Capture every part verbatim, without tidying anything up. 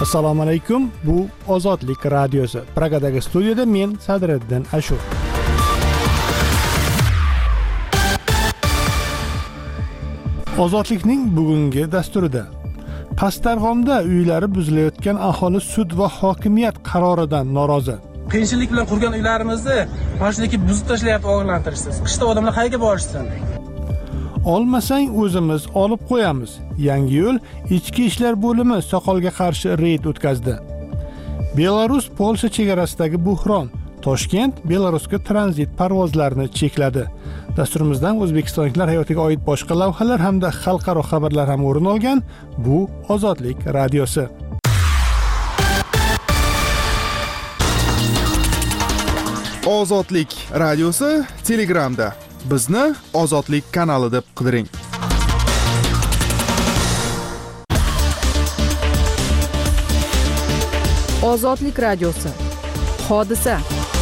Assalomu alaykum. Bu Ozodlik radiosi. Pragadagi studiyada men Sadriddin Ashur. Ozodlikning bugungi dasturida Pastdarg'omda uylari buzilayotgan aholi sud va hokimiyat qaroridan norozi. Qiyinchilik bilan qurgan uylarimizni mashinaga buzib tashlayapti, ogohlantirishsiz. Qishda odamlar qayerga borishsin? Olmasang o'zimiz olib qo'yamiz. Yangiyo'l ichki ishlar bo'limi soqolga qarshi reyd o'tkazdi. Belarus Polsha chegarasidagi buhron. Toshkent Belarusga tranzit parvozlarini chekladi. Dasturimizdan o'zbekistonliklar hayotiga oid boshqa lavhalar hamda xalqaro xabarlar ham o'rin olgan. Bu Ozodlik radiosi. Ozodlik radiosi Telegramda. Bizni Ozodlik kanali deb qidiring. Ozodlik radiosi. Hodisa.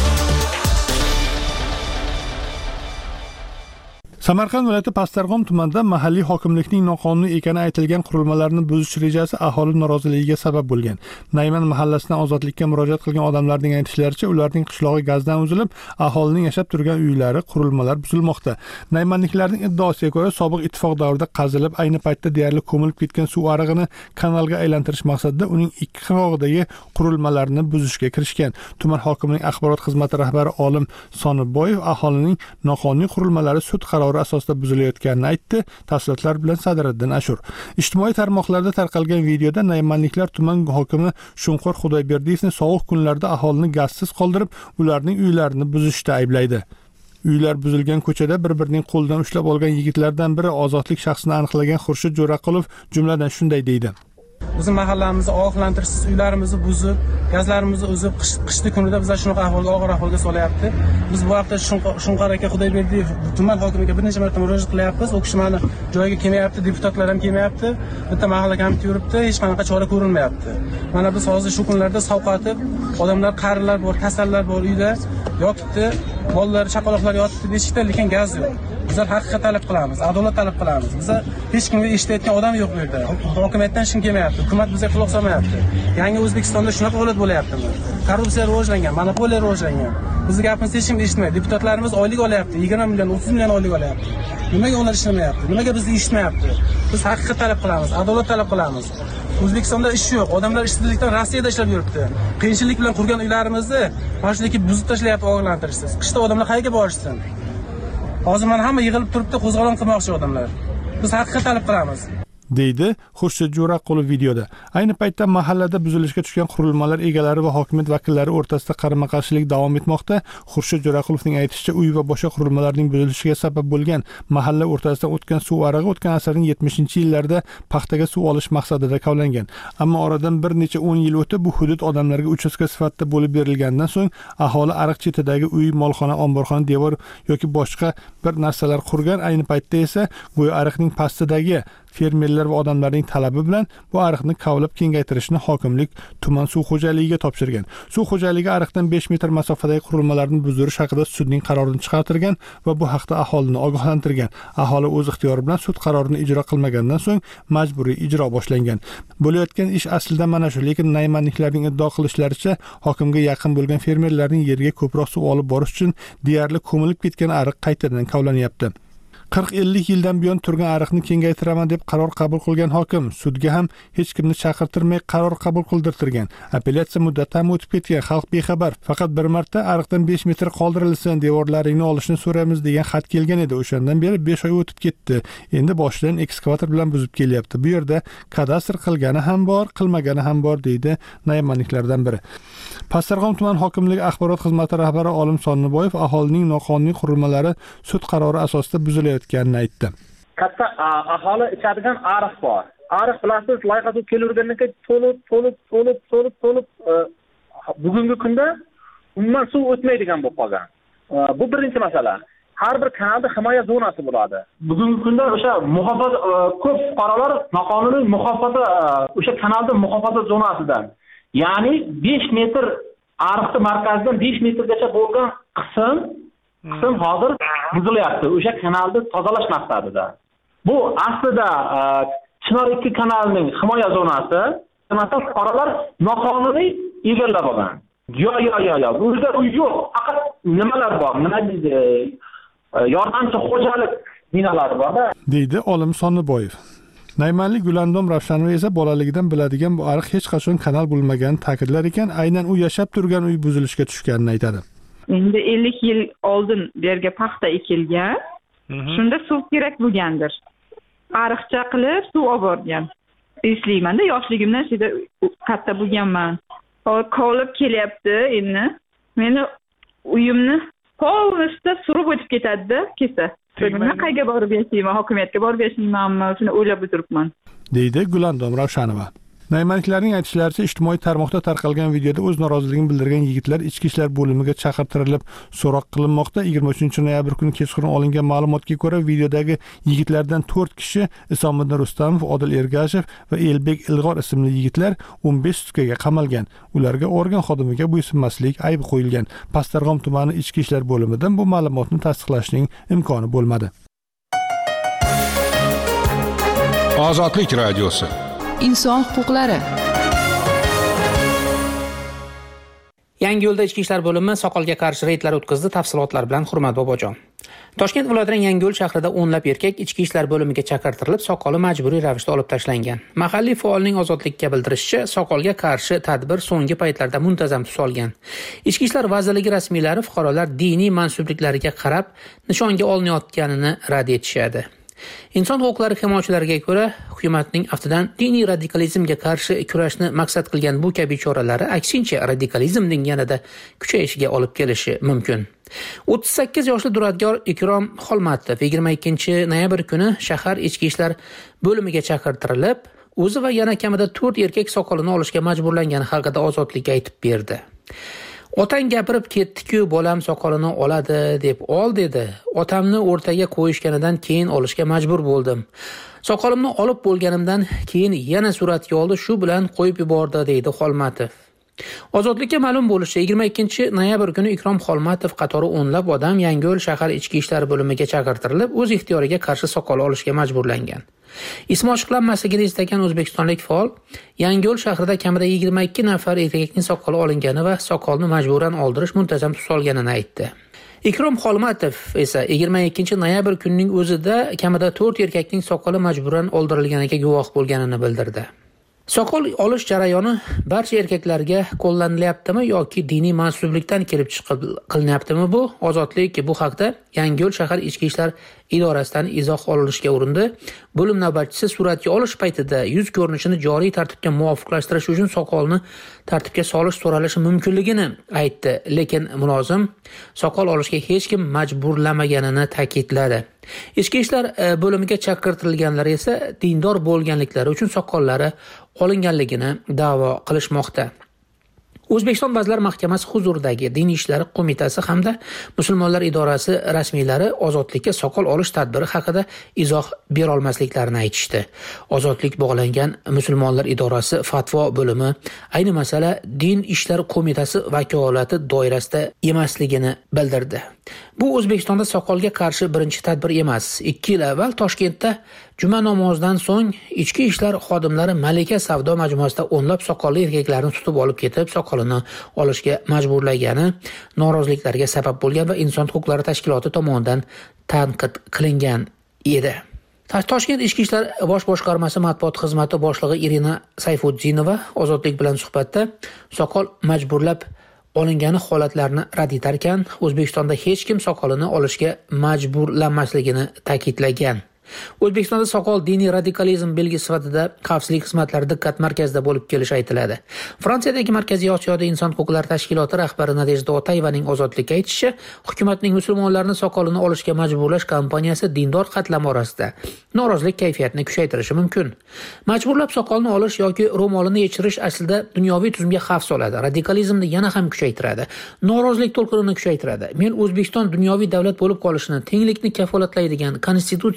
Samarqand viloyati Pastdarg'om tumanida mahalliy hokimlikning noqonuniy ekani aytilgan qurilmalarni buzish rejasi aholi noroziligiga sabab bo'lgan. Nayman mahallasidan Ozodlikka murojaat qilgan odamlarning aytishlaricha, ularning qishlog'i gazdan uzilib, aholining yashab turgan uylari, qurilmalar buzilmoqda. Naymanliklarning iddaosiga ko'ra, sobiq ittifoq davrida qazilib, ayni paytda deyarli ko'milib ketgan suv arig'ini kanalga aylantirish maqsadida uning ikki qirg'og'idagi qurilmalarni buzishga kirishgan. Tuman hokimining axborot xizmati rahbari Olim Soniboyev aholining noqonuniy qurilmalari sud qarori asosida buzilayotganini aytdi. Tafsilotlar bilan Sadriddin Ashur. Ijtimoiy tarmoqlarda tarqalgan videoda naymanliklar tuman hokimi Shunqor Xudoyberdiyevni sovuq kunlarda aholini gazsiz qoldirib, ularning uylarini buzishda ayblaydi. Uylar buzilgan ko'chada bir-birining qo'lidan ushlab olgan yigitlardan biri ozodlik shaxsini aniqlagan Xurshid Jo'raqulov jumladan shunday deydi. Bizim mahallamizni ogohlantirishsiz uylarimizni buzib, gazlarimizni uzib, qishli kunida bizlar shunaqa ahvolga, og'ir ahvolga solyapti. Biz bu haqda Shunqor aka Xudoyberdiyev tuman hokimiga bir necha marta murojaat qilyapmiz. U kishi mana joyiga kelmayapti, deputatlar ham kelmayapti. Bitta mahalla komiteti yuribdi, hech qanaqa chora ko'rilmayapti. Mana biz hozir shu kunlarda sovqatib, odamlar, qarilar bor, kasallar bor uyda yotibdi, bolalar, chaqaloqlar yotibdi beshikda, lekin gaz yo'q. Bizlar haqiqat talab qilamiz, adolat talab qilamiz. Bizlar hech kimga eshitayotgan odam yo'q bu yerda. Hokimiyatdan hech kim kelmayapti, hukumat bizga quloq solmayapti. Yangi O'zbekistonda shunaqa holat bo'layaptimi? Korrupsiya rivojlangan, monopoliya rivojlangan. Bizning gapimizni hech kim eshitmaydi. Deputatlarimiz oylik olyapti, yigirma million, o'ttiz million oylik olyapti. Nimaga ular ishlamayapti? Nimaga bizni eshitmayapti? Biz haqiqat talab qilamiz, adolat talab qilamiz. O'zbekistonda ish yo'q, odamlar ishsizlikdan Rossiyada ishlab yuribdi. Qiyinchilik bilan qurgan uylarimizni mashinaga buzib tashlayapti, ogohlantirishsiz. Qishda odamlar qayerga borishsin? Hozir mana hamma yig'ilib turibdi, qo'zg'olon qilmoqchi odamlar. Biz haqiqat talab qilamiz, deydi Xurshid Jo'raqulov videoda. Ayni paytda mahallada buzilishga tushgan qurilmalar egalari va hokimiyat vakillari o'rtasida qarama-qarshilik davom etmoqda. Xurshid Jo'raqulovning aytishicha, uy va boshqa qurilmalarning buzilishiga sabab bo'lgan mahalla o'rtasidan o'tgan suv arig'i o'tgan asrning yetmishinchi yillarida paxtaga suv olish maqsadida kavlangan. Ammo oradan bir necha o'n yil o'tib, bu hudud odamlarga uchastka sifatida bo'lib berilgandan so'ng aholi ariq chetidagi uy, molxona, omborxona, devor yoki boshqa bir narsalar qurgan. Ayni paytda esa go'yo ariqning pastidagi fermerlar va odamlarning talabi bilan bu ariqni kavlab kengaytirishni hokimlik tuman suv xo'jaligiga topshirgan. Suv xo'jaligi ariqdan besh metr masofadagi qurilmalarni buzdirish haqida sudning qarorini chiqartirgan va bu haqda aholini ogohlantirgan. Aholi o'z ixtiyori bilan sud qarorini ijro qilmagandan so'ng majburiy ijro boshlangan. Bo'layotgan ish aslida mana shu, lekin naymanliklarning iddao qilishlaricha, hokimga yaqin bo'lgan fermerlarning yerga ko'proq suv olib borish uchun deyarli ko'milib ketgan ariq qaytadan kavlanyapti. qirq ellik yildan buyon turgan ariqni kengaytiraman deb qaror qabul qilgan hokim sudga ham hech kimni chaqirtirmay qaror qabul qildirtirgan. Apellyatsiya muddati ham o'tib ketgan, xalq bexabar. Faqat bir marta ariqdan besh metr qoldirilsin, devorlaringni olishni so'raymiz degan xat kelgan edi. O'shandan beri besh oy o'tib ketdi. Endi boshidan ekskavator bilan buzib kelyapti. Bu yerda kadastr qilgani ham bor, qilmagani ham bor, deydi naymanliklardan biri. Pastdarg'om tuman hokimligi axborot xizmati rahbari Olim Soniboyev aholining noqonuniy qurilmalari sud qarori asosida buzilayotganini aytdi. Katta aholi ichadigan ariq bor. Ariq bilasiz, loyiha sud kelurgandan keyin to'lib, to'lib, to'lib, to'lib, to'lib bugungi kunda umuman suv o'tmaydigan bo'lib qolgan. Bu birinchi masala. Har bir kanalda himoya zonasi bo'ladi. Bugungi kunda o'sha muhofaza ko'p fuqarolar noqonuniy muhofaza o'sha kanalda muhofaza zonasidan, ya'ni besh metr ariqni markazidan besh metrgacha bo'lgan qism qism hozir buzilyapti. O'sha kanalni tozalash maqsadida. Bu aslida Chinor ikki kanalining himoya zonasi, masalan fuqarolar noqonuniy egallab olgan. Yo yo yo yo, bu yerda uy yo'q, faqat nimalar bor? Nima deydi? Yordamchi xo'jalik binolari bor-da, deydi olim Sonniboyev. Naymanlik Gulandom Ravshanova esa bolaligidan biladigan bu ariq hech qachon kanal bo'lmaganini ta'kidlar ekan, aynan u yashab turgan uy buzilishga tushganini aytadi. Endi ellik yil oldin bu yerga paxta ekilgan. Shunda suv kerak bo'lgandir. Ariqcha qilib suv olib borgan. Eslayman-da, yoshligimdan shida katta bo'lganman. Hozir qolib kelyapti endi. Meni uyimni polnishda surib o'tib ketadi-da, kesa. Men qayerga borib yashayman, hokimiyatga borib yashaymanmi, shuni o'ylab o'tiribman, deydi Gulandom Ravshanova. Naymanliklarning aytishlaricha, ijtimoiy tarmoqda tarqalgan videoda o'z noroziligini bildirgan yigitlar ichki ishlar bo'limiga chaqirtirilib so'roq qilinmoqda. yigirma uchinchi noyabr kuni kechqurun olingan ma'lumotga ko'ra, videodagi yigitlardan to'rt kishi Isomiddin Rustamov, Odil Ergashev va Elbek Ilg'or ismli yigitlar o'n besh sutkaga qamalgan. Ularga organ xodimiga bo'ysunmaslik aybi qo'yilgan. Pastdarg'om tumani ichki ishlar bo'limidan bu ma'lumotni tasdiqlashning imkoni bo'lmadi. Ozodlik radiosi. Inson huquqlari. Yangiyo'lda ichki ishlar bo'limi soqolga qarshi reydlar o'tkazdi. Tafsilotlar bilan Hurmat Bobojon. Toshkent viloyatining Yangiyo'l shahrida o'nlab erkak ichki ishlar bo'limiga chaqirtirilib, soqoli majburiy ravishda olib tashlangan. Mahalliy faolning ozodlikka bildirishicha, soqolga qarshi tadbir so'nggi paytlarda muntazam tus olgan. Ichki ishlar vazirligi rasmiylari fuqarolar diniy mansubliklariga qarab nishonga olinayotganini rad etishadi. Inson huquqlari himoyachilariga ko'ra, hukumatning aftidan diniy radikalizmga qarshi kurashni maqsad qilgan bu kabi choralari aksincha radikalizmning yanada kuchayishiga olib kelishi mumkin. o'ttiz sakkiz yoshli duradgor Ikrom Xolmatov yigirma ikkinchi noyabr kuni shahar ichki ishlar bo'limiga chaqirtirilib, o'zi va yana kamida to'rt erkak soqolini olishga majburlangani haqida ozodlikka aytib berdi. Otang gapirib ketdi-ku, bolam soqolini oladi deb ol dedi. Otamni o'rtaga qo'yishganidan keyin olishga majbur bo'ldim. Soqolimni olib bo'lganimdan keyin yana suratga oldi, shu bilan qo'yib yubordi, deydi Xolmatov. Ozodlikka ma'lum bo'lishicha, yigirma ikkinchi noyabr kuni Ikrom Xolmatov qatori o'nlab odam Yangiyo'l shahar ichki ishlar bo'limiga chaqirtirilib, o'z ixtiyoriga qarshi soqol olishga majburlangan. Ismi ochiqlanmasligini istagan o'zbekistonlik faol Yangiyo'l shahrida kamida yigirma ikki nafar erkakning soqoli olingani va soqolni majburan oldirish muntazam tus olganini aytdi. Ikrom Xolmatov esa yigirma ikkinchi noyabr kunining o'zida kamida to'rt erkakning soqoli majburan oldirilganiga guvoh bo'lganini bildirdi. Soqol olish jarayoni barcha erkaklarga qo'llanilyaptimi yoki diniy mansublikdan kelib chiqib qilinyaptimi bu? Ozodlik bu haqda Yangiyo'l shahar ichki ishlar idorasidan izoh olishga urindi. Bo'lim navbatchisi suratga olish paytida yuz ko'rinishini joriy tartibga muvofiqlashtirish uchun soqolni tartibga solish so'ralishi mumkinligini aytdi, lekin mulozim soqol olishga hech kim majburlamaganini ta'kidladi. Ichki ishlar bo'limiga chaqirtirilganlar esa dindor bo'lganliklari uchun soqollari olinganligini da'vo qilishmoqda. O'zbekiston Vazirlar Mahkamasi huzuridagi Diniy ishlar qo'mitasi hamda Musulmonlar idorasi rasmiylari ozodlikka soqol olish tadbiri haqida izoh bera olmasliklarini aytishdi. Ozodlik bog'langan Musulmonlar idorasi fatvo bo'limi ayni masala Din ishlar qo'mitasi vakolati doirasida emasligini bildirdi. Bu O'zbekistonda soqolga qarshi birinchi tadbir emas. ikki yil avval Toshkentda juma namozidan so'ng ichki ishlar xodimlari Malika savdo majmuasida o'nlab soqolli erkaklarni tutib olib ketib, soqolini olishga majburlagani noroziliklarga sabab bo'lgan va inson huquqlari tashkiloti tomonidan tanqid qilingan edi. Toshkent ichki ishlar bosh boshqarmasi matbuot xizmati boshlig'i Irina Sayfuddinova ozodlik bilan suhbatda soqol majburlab olingani holatlarni rad etar ekan, O'zbekistonda hech kim soqolini olishga majburlanmasligini ta'kidlagan. O'zbekistonda soqol diniy radikalizm belgisi sifatida xavfsizlik xizmatlari diqqat markazida bo'lib kelishi aytiladi. Fransiyadagi Markaziy Osiyoda inson huquqlari tashkiloti rahbari Nadejda Otayevaning ozodlikka aytishicha, hukumatning musulmonlarni soqolini olishga majburlash kampaniyasi dindor qatlam orasida norozilik kayfiyatini kuchaytirishi mumkin. Majburlab soqolni olish yoki ro'molini yechirish aslida dunyoviy tuzumga xavf soladi, radikalizmni yana ham kuchaytiradi, norozilik to'lqinini kuchaytiradi. Men O'zbekiston dunyoviy davlat bo'lib qolishini, tenglikni kafolatlaydigan konstitutsiya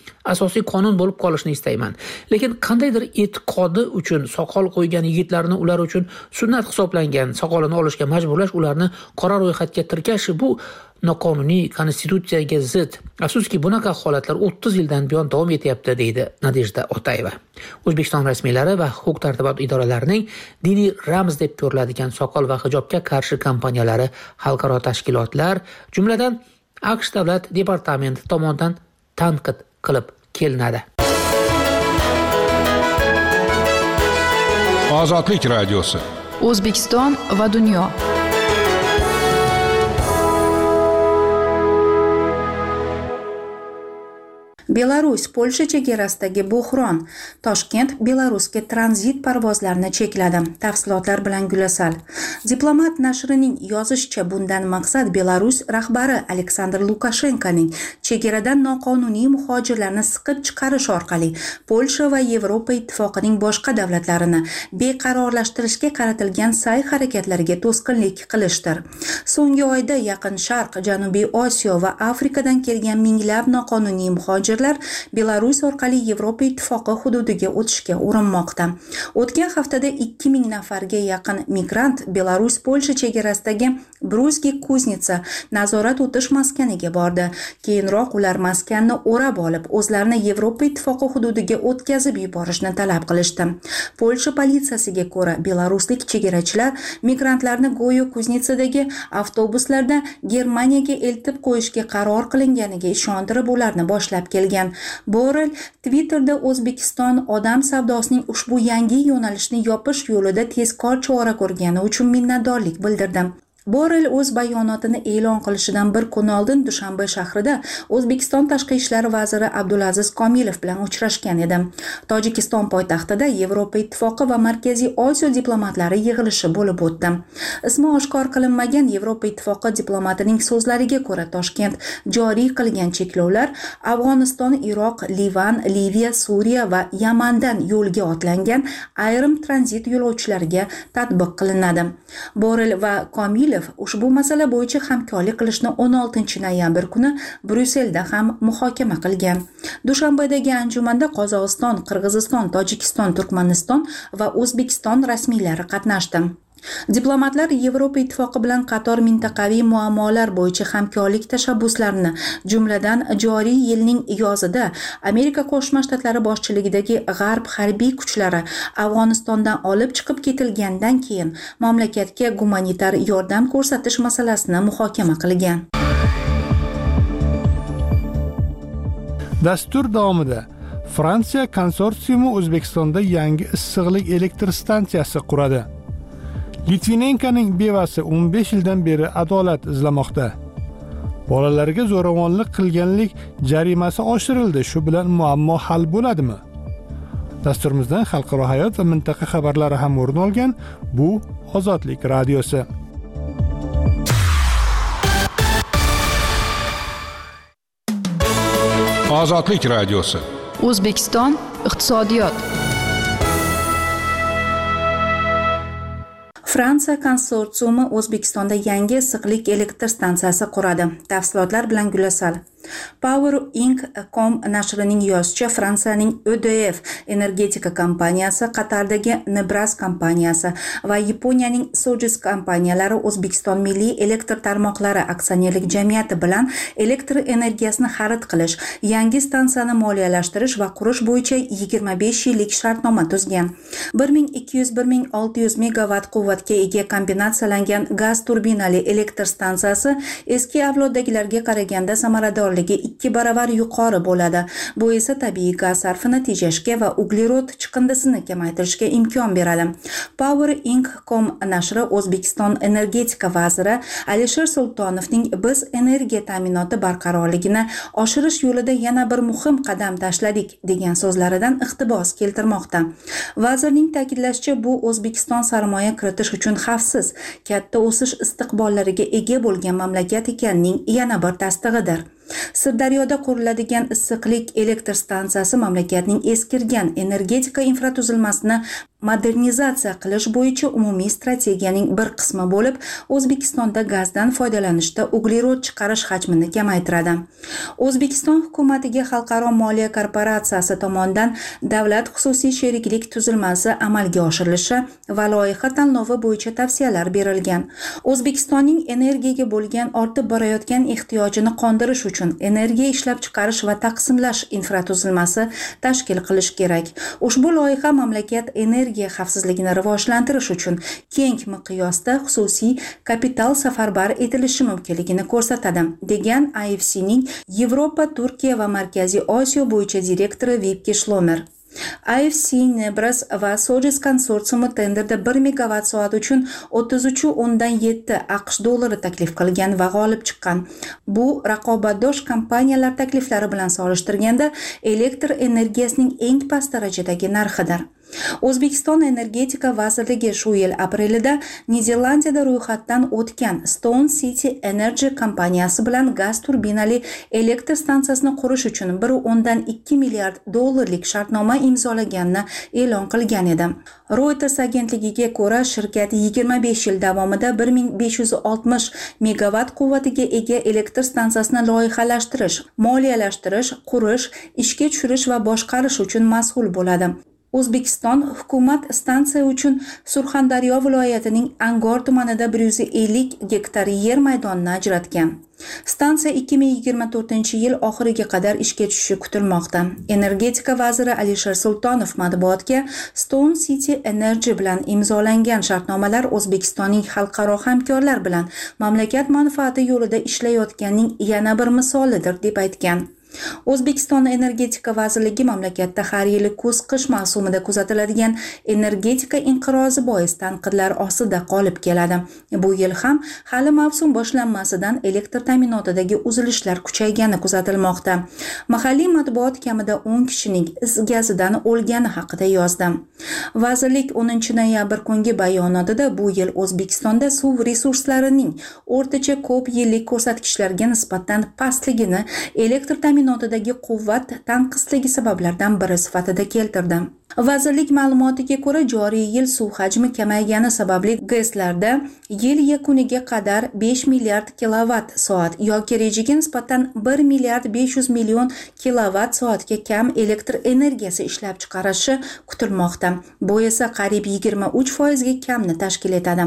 asosiy qonun bo'lib qolishini istayman. Lekin qandaydir e'tiqodi uchun soqol qo'ygan yigitlarni ular uchun sunnat hisoblangan soqolini olishga majburlash, ularni qora ro'yxatga tirkash bu noqonuniy, konstitutsiyaga zid. Afsuski bunaqa holatlar o'ttiz yildan buyon davom etyapti, deydi Nadejda Otayeva. O'zbekiston rasmiylari va huquq-tartibot idoralarining diniy ramz deb ko'riladigan soqol va hijobga qarshi kampaniyalari xalqaro tashkilotlar, jumladan AQSh davlat departamenti tomonidan tanqid qilib kelinadi. Ozodlik radiosi. O'zbekiston va dunyo. Belarus Polsha chegarasidagi bo'hron. Toshkent Belarusga tranzit parvozlarini chekladi. Tafsilotlar bilan Gulasal. Diplomat nashrining yozishicha, bundan maqsad Belarus rahbari Aleksandr Lukashenkoning chegaradan noqonuniy muhojirlarni siqib chiqarish orqali Polsha va Yevropa ittifoqining boshqa davlatlarini beqarorlashtirishga qaratilgan sa'y-harakatlariga to'sqinlik qilishdir. So'nggi oyda Yaqin Sharq, Janubiy Osiyo va Afrikadan kelgan minglab noqonuniy muhojirlar Belarus orqali Yevropa ittifoqi hududiga o'tishga urinmoqda. O'tgan haftada ikki ming nafarga yaqin migrant Belarus Polsha chegarasidagi Bruzgi Kuznitsa nazorat o'tish maskaniga bordi. Keyinroq ular maskanni o'rab olib, o'zlarini Yevropa ittifoqi hududiga o'tkazib yuborishni talab qilishdi. Polsha politsiyasiga ko'ra, belaruslik chegarachilar migrantlarni go'yo Kuznitsadagi avtobuslarda Germaniyaga eltib qo'yishga qaror qilinganiga ishontirib ularni boshlab kelgan. Borel Twitterda O'zbekiston odam savdosining ushbu yangi yo'nalishni yopish yo'lida tezkor chora ko'rgani uchun minnatdorlik bildirdi. Borel o'z bayonotini e'lon qilishidan bir kun oldin Dushanbe shahrida O'zbekiston tashqi ishlar vaziri Abdulaziz Komilov bilan uchrashgan edi. Tojikiston poytaxtida Yevropa ittifoqi va Markaziy Osiyo diplomatlari yig'ilishi bo'lib o'tdi. Ismi oshkor qilinmagan Yevropa ittifoqi diplomatining so'zlariga ko'ra, Toshkent joriy qilgan cheklovlar Afg'oniston, Iroq, Livan, Liviya, Suriya va Yamandan yo'lga otlangan ayrim tranzit yo'lovchilariga tatbiq qilinadi. Borel va Komilov ushbu masala bo'yicha hamkorlik qilishni o'n oltinchi noyabr kuni Bryusselda ham muhokama qilgan. Dushanbedagi anjumanda Qozog'iston, Qirg'iziston, Tojikiston, Turkmaniston va O'zbekiston rasmiylari qatnashdi. Diplomatlar Yevropa ittifoqi bilan qator mintaqaviy muammolar bo'yicha hamkorlik tashabbuslarini, jumladan joriy yilning yozida Amerika Qo'shma Shtatlari boshchiligidagi G'arb harbiy kuchlari Afg'onistondan olib chiqib ketilgandan keyin mamlakatga gumanitar yordam ko'rsatish masalasini muhokama qilgan. Dastur davomida Fransiya konsorsiumi O'zbekistonda yangi issiqlik elektr stansiyasi quradi. Litvinenkoning bevasi o'n besh yildan beri adolat izlamoqda. Bolalarga zo'ravonlik qilganlik jarimasi oshirildi. Shu bilan muammo hal bo'ladimi? Dasturimizdan xalqaro hayot va mintaqa xabarlari ham o'rin olgan. Bu Ozodlik radiosi. Ozodlik radiosi. O'zbekiston iqtisodiyot. Fransiya konsorsiumi O'zbekistonda yangi issiqlik elektr stansiyasi quradi. Tafsilotlar bilan Gulasal. Power Inc com nashrining yozishicha, Fransiyaning O D F energetika kompaniyasi, Qatardagi Nebras kompaniyasi va Yaponiyaning Sojus kompaniyalari O'zbekiston Milliy elektr tarmoqlari aksionerlik jamiyati bilan elektr energiyasini xarid qilish, yangi stansiyani moliyalashtirish va qurish bo'yicha yigirma besh yillik shartnoma tuzgan. bir ming ikki yuz bir ming olti yuz megavat quvvatga ega kombinatsiyalangan gaz turbinali elektr stansiyasi eski avloddagilarga qaraganda samaradorligi ikki baravar yuqori bo'ladi. Bu esa tabiiy gaz sarfini tejashga va uglerod chiqindisini kamaytirishga imkon beradi. Power Inc com nashri O'zbekiston energetika vaziri Alisher Sultonovning biz energiya ta'minoti barqarorligini oshirish yo'lida yana bir muhim qadam tashladik degan so'zlaridan iqtibos keltirmoqda. Vazirning ta'kidlashicha, bu O'zbekiston sarmoya kiritish uchun xavfsiz, katta o'sish istiqbollariga ega bo'lgan mamlakat ekanining yana bir tasdig'idir. Sirdaryoda quriladigan issiqlik elektr stansiyasi mamlakatning eskirgan energetika infratuzilmasini modernizatsiya qilish bo'yicha umumiy strategiyaning bir qismi bo'lib, O'zbekistonda gazdan foydalanishda uglerod chiqarish hajmini kamaytiradi. O'zbekiston hukumatiga Xalqaro moliya korporatsiyasi tomonidan davlat xususiy sheriklik tuzilmasi amalga oshirilishi va loyiha tanlovi bo'yicha tavsiyalar berilgan. O'zbekistonning energiyaga bo'lgan ortib borayotgan ehtiyojini qondirish uchun energiya ishlab chiqarish va taqsimlash infratuzilmasi tashkil qilish kerak. Ushbu loyiha mamlakat energiya energiya xavfsizligini rivojlantirish uchun keng miqyosda xususiy kapital safarbar etilishi mumkinligini ko'rsatadi, degan I F C'ning Yevropa, Turkiya va Markaziy Osiyo bo'yicha direktori Vipke Shlomer. I F C, Nebras va Sojus konsorsiumi tenderda bir megavat soat uchun o'ttiz uch nuqta o'ndan yetti AQSh dollari taklif qilgan va g'olib chiqqan. Bu raqobatdosh kompaniyalar takliflari bilan solishtirganda elektr energiyasining eng past darajadagi narxidir. O'zbekiston energetika vazirligi shu yil aprelida Niderlandiyada ro'yxatdan o'tgan Stone City Energy kompaniyasi bilan gaz turbinali elektr stansiyasini qurish uchun bir nuqta o'ndan ikki milliard dollarlik shartnoma imzolaganini e'lon qilgan edi. Reuters agentligiga ko'ra, shirkat yigirma besh yil davomida bir ming besh yuz oltmish megavat quvvatiga ega elektr stansiyasini loyihalashtirish, moliyalashtirish, qurish, ishga tushirish va boshqarish uchun mas'ul bo'ladi. O'zbekiston hukumat stansiya uchun Surxondaryo viloyatining Angor tumanida bir yuz ellik gektar yer maydonini ajratgan. Stansiya ikki ming yigirma to'rtinchi yil oxiriga qadar ishga tushishi kutilmoqda. Energetika vaziri Alisher Sultonov matbuotga Stone City Energy bilan imzolangan shartnomalar O'zbekistonning xalqaro hamkorlar bilan mamlakat manfaati yo'lida ishlayotganning yana bir misolidir deb aytgan. O'zbekiston energetika vazirligi mamlakatda har yili kuz-qish mavsumida kuzatiladigan energetika inqirozi bois tanqidlar ostida qolib keladi. Bu yil ham hali mavsum boshlanmasidan elektr ta'minotidagi uzilishlar kuchaygani kuzatilmoqda. Mahalliy matbuot kamida o'n kishining is gazidan o'lgani haqida yozdi. Vazirlik o'ninchi noyabr kungi bayonotida bu yil O'zbekistonda suv resurslarining o'rtacha ko'p yillik ko'rsatkichlarga nisbatan pastligini elektr ta'minotidagi quvvat tanqisligi sabablaridan biri sifatida keltirdi. Vazirlik ma'lumotiga ko'ra, joriy yil suv hajmi kamaygani sababli GESlarda yil yakuniga qadar besh milliard kilovat soat yoki rejaga nisbatan bir milliard besh yuz million kilovat soatga kam elektr energiyasi ishlab chiqarishi kutilmoqda. Bu esa qariyb yigirma uch foizga kamni tashkil etadi.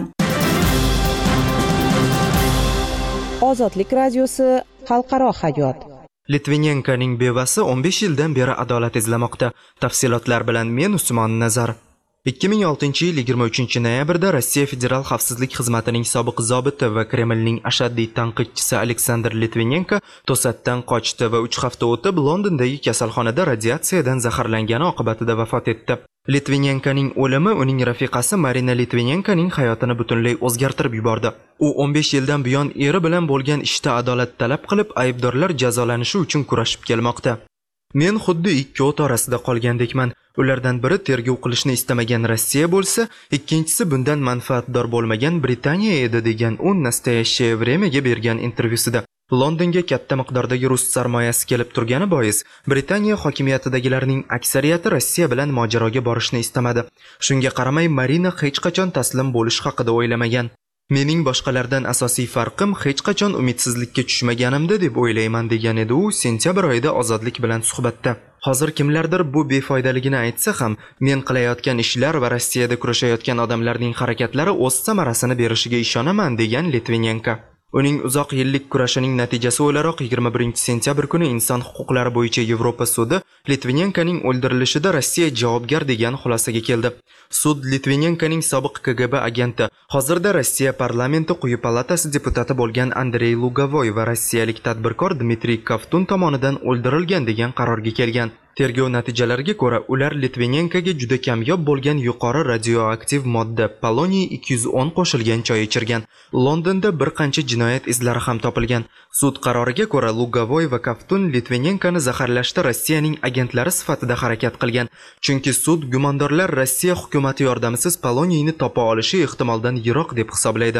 Ozodlik radiosi xalqaro hayot. Litvinenkoning bevasi o'n besh yildan beri adolat izlamoqda. Tafsilotlar bilan men Usmon Nazar. ikki ming oltinchi yil yigirma uchinchi noyabrda Rossiya Federal xavfsizlik xizmatining sobiq zobiti va Kremlning ashaddiy tanqidchisi Aleksandr Litvinenko to'satdan qochdi va uch hafta o'tib Londondagi kasalxonada radiatsiyadan zaharlangani oqibatida vafot etdi. Litvinenkoning o'limi uning rafiqasi Marina Litvinenkoning hayotini butunlay o'zgartirib yubordi. U o'n besh yildan buyon eri bilan bo'lgan ishda adolat talab qilib, aybdorlar jazolanishi uchun kurashib kelmoqda. Men xuddi ikki o't orasida qolgandekman. Ulardan biri tergov qilishni istamagan Rossiya bo'lsa, ikkinchisi bundan manfaatdor bo'lmagan Britaniya edi, degan u Nastoyashcheye Vremyaga bergan intervyusida. Londonga katta miqdordagi rus sarmoyasi kelib turgani bois, Britaniya hokimiyatidagilarning aksariyati Rossiya bilan mojaroga borishni istamadi. Shunga qaramay, Marina hech qachon taslim bo'lish haqida o'ylamagan. Mening boshqalardan asosiy farqim hech qachon umidsizlikka tushmaganimda deb o'ylayman, degan edi u sentyabr oyida Ozodlik bilan suhbatda. Hozir kimlardir bu befoydaligini aytsa ham, men qilayotgan ishlar va Rossiyada kurashayotgan odamlarning harakatlari o'z samarasini berishiga ishonaman, degan Litvinenko. Uning uzoq yillik kurashining natijasi o'laroq yigirma birinchi sentyabr kuni inson huquqlari bo'yicha Yevropa sudi Litvinenkoning o'ldirilishida Rossiya javobgar degan xulosaga keldi. Sud Litvinenkoning sobiq K G B agenti, hozirda Rossiya parlamenti quyi palatasi deputati bo'lgan Andrey Lugavoy va rossiyalik tadbirkor Dmitriy Kovtun tomonidan o'ldirilgan degan qarorga kelgan. Tergov natijalariga ko'ra, ular Litvinenkoga juda kamyob bo'lgan yuqori radioaktiv modda poloniy ikki yuz o'n qo'shilgan choy ichirgan. Londonda bir qancha jinoyat izlari ham topilgan. Sud qaroriga ko'ra, Lugavoy va Kovtun Litvinenkoni zaharlashda Rossiyaning agentlari sifatida harakat qilgan. Chunki sud gumondorlar Rossiya hukumati yordamisiz poloniyni topa olishi ehtimoldan yiroq deb hisoblaydi.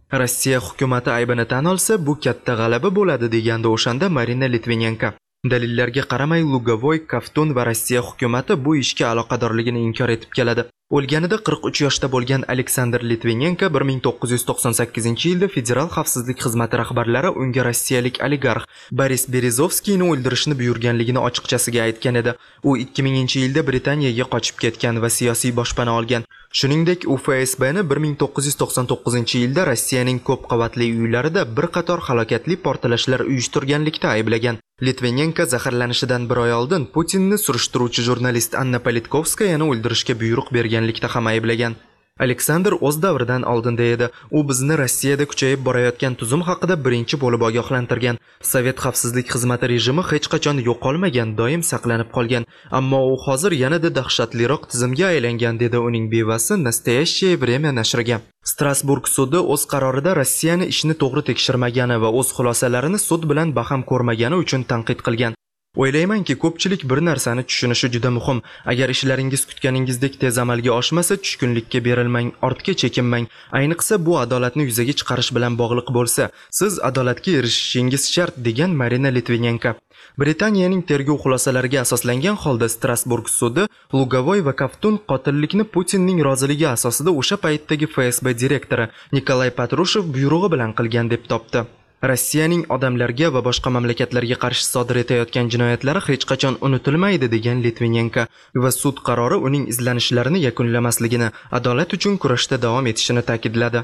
Rossiya hukumati aybini tan olsa, bu katta g'alaba bo'ladi degandi o'shanda Marina Litvinenko. Dalillarga qaramay Lugavoy, Kaftun va Rossiya hukumati bu ishga aloqadorligini inkor etib keladi. O'lganida qirq uch yoshda bo'lgan Aleksandr Litvinenko bir ming to'qqiz yuz to'qson sakkizinchi yilda Federal xavfsizlik xizmati rahbarlari unga rossiyalik oligarx Boris Berezovskiyni o'ldirishni buyurganligini ochiqchasiga aytgan edi. U ikki minginchi yilda Britaniyaga qochib ketgan va siyosiy boshpana olgan. Shuningdek, u F S B'ni bir ming to'qqiz yuz to'qson to'qqizinchi yilda Rossiyaning ko'p qavatli uylarida bir qator halokatli portlashlar uyushtirganlikda ayblagan. Litvinenko zaharlanishidan bir oy oldin Putinni surishtiruvchi jurnalist Anna Politkovskayani o'ldirishga buyruq berganlikda ham ayblagan. Aleksandr o'z davridan oldinda edi. U bizni Rossiyada kuchayib borayotgan tuzum haqida birinchi bo'lib ogohlantirgan. Sovet xavfsizlik xizmati rejimi hech qachon yo'qolmagan, doim saqlanib qolgan. Ammo u hozir yanada dahshatliroq tizimga aylangan, dedi uning bevasi Nastoящее время nashriga. Strasburg sudi o'z qarorida Rossiyani ishni to'g'ri tekshirmagani va o'z xulosalarini sud bilan baham ko'rmagani uchun tanqid qilgan. O'ylaymanki, ko'pchilik bir narsani tushunishi juda muhim. Agar ishlaringiz kutganingizdek tez amalga oshmasa, tushkunlikka berilmang, ortga chekinmang. Ayniqsa bu adolatni yuzaga chiqarish bilan bog'liq bo'lsa, siz adolatga erishishingiz shart, degan Marina Litvinenko. Britaniyaning tergov xulosalariga asoslangan holda Strasburg sudi Lugavoy va Kaftun qotillikni Putinning roziligi asosida o'sha paytdagi F S B direktori Nikolay Patrushev buyrug'i bilan qilgan deb topdi. Rossiyaning odamlarga va boshqa mamlakatlarga qarshi sodir etayotgan jinoyatlari hech qachon unutilmaydi, degan Litvinenko va sud qarori uning izlanishlarini yakunlamasligini, adolat uchun kurashda davom etishini ta'kidladi.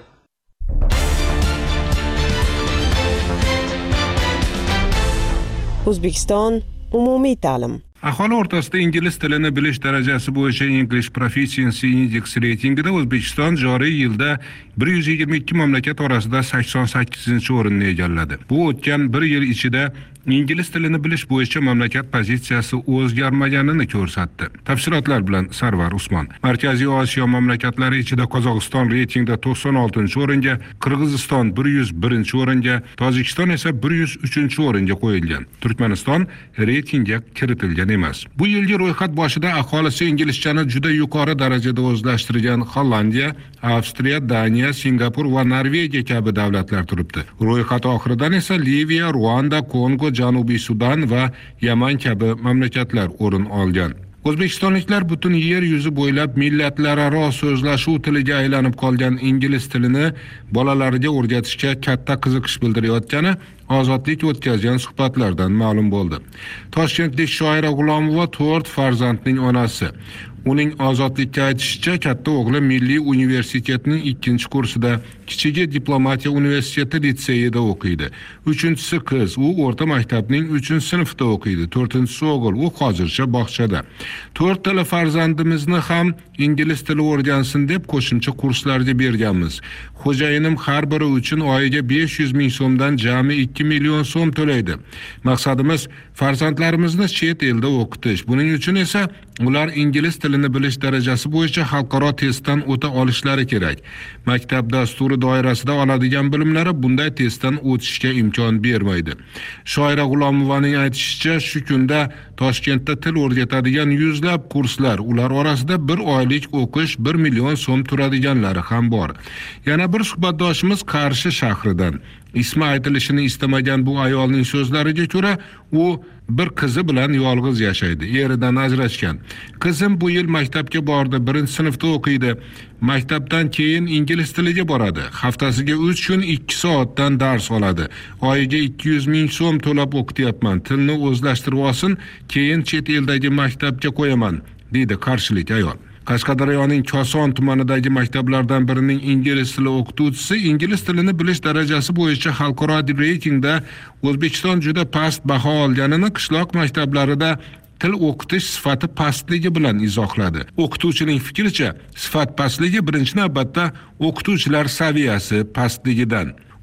O'zbekiston umumiy ta'lim. Aholi o'rtasida ingliz tilini bilish darajasi bo'yicha English Proficiency Index reytingida O'zbekiston joriy yilda bir yuz yigirma ikki mamlakat orasida sakson sakkizinchi o'rinni egalladi. Bu o'tgan bir yil ichida ingliz tilini bilish bo'yicha mamlakat pozitsiyasi o'zgarmaganini ko'rsatdi. Tafsilotlar bilan Sarvar Usmon. Markaziy Osiyo mamlakatlari ichida Qozog'iston reytingda to'qson oltinchi o'ringa, Qirg'iziston bir yuz birinchi o'ringa, Tojikiston esa bir yuz uchinchi o'ringa qo'yilgan. Turkmaniston reytingga kiritilgan emas. Bu yilgi ro'yxat boshida aholisi inglizchani juda yuqori darajada o'zlashtirgan Hollandiya, Avstriya, Daniya, Singapur va Norvegiya kabi davlatlar turibdi. Ro'yxat oxiridan esa Liviya, Ruanda, Kongo, Janubiy Sudan va Yaman kabi mamlakatlar o'rin olgan. O'zbekistonliklar butun yer yuzi bo'ylab millatlararo so'zlashuv tiliga aylanib qolgan ingliz tilini bolalariga o'rgatishga katta qiziqish bildirayotgani Ozodlik o'tkazgan suhbatlardan ma'lum bo'ldi. Toshkentlik shoira G'ulomova to'rt farzandning onasi. Uning Ozodlikka aytishicha, katta o'g'li Milliy universitetning ikkinchi kursida, kichigi Diplomatiya universiteti litseyida o'qiydi. Uchinchisi qiz, u o'rta maktabning uchinchi sinfida o'qiydi. To'rtinchisi o'g'il, u hozircha bog'chada. To'rttala farzandimizni ham ingliz tili o'rgansin deb qo'shimcha kurslarga berganmiz. Xo'jayinim har biri uchun oyiga besh yuz ming so'mdan jami ikki million so'm to'laydi. Maqsadimiz farzandlarimizni chet elda o'qitish. Buning uchun esa ular ingliz tilini bilish darajasi bo'yicha xalqaro testdan o'ta olishlari kerak. Maktab dasturi doirasida oladigan bilimlari bunday testdan o'tishga imkon bermaydi. Shoira G'ulomovaning aytishicha, shu kunda Toshkentda til o'rgatadigan yuzlab kurslar, ular orasida bir oylik o'qish bir million so'm turadiganlari ham bor. Yana bir suhbatdoshimiz Qarshi shahridan. Ismi aytilishini istamagan bu ayolning so'zlariga ko'ra, u bir qizi bilan yolg'iz yashaydi. Eridan ajrashgan. Qizim bu yil maktabga bordi, birinchi sinfda o'qiydi. Maktabdan keyin ingliz tiliga boradi. Haftasiga uch kun ikki soatdan dars oladi. Oyiga ikki yuz ming so'm to'lab o'qityapman. Tilni o'zlashtirib olsin, keyin chet eldagi maktabga qo'yaman, deydi qarshilik ayol. Qashqadaryoning Koson tumanidagi maktablardan birining ingliz tili o'qituvchisi ingliz tilini bilish darajasi bo'yicha xalqaro reytingda O'zbekiston juda past baho olganini qishloq maktablarida til o'qitish sifati pastligi bilan izohladi. O'qituvchining fikricha, sifat pastligi birinchi navbatda o'qituvchilar saviyasi pastligidan.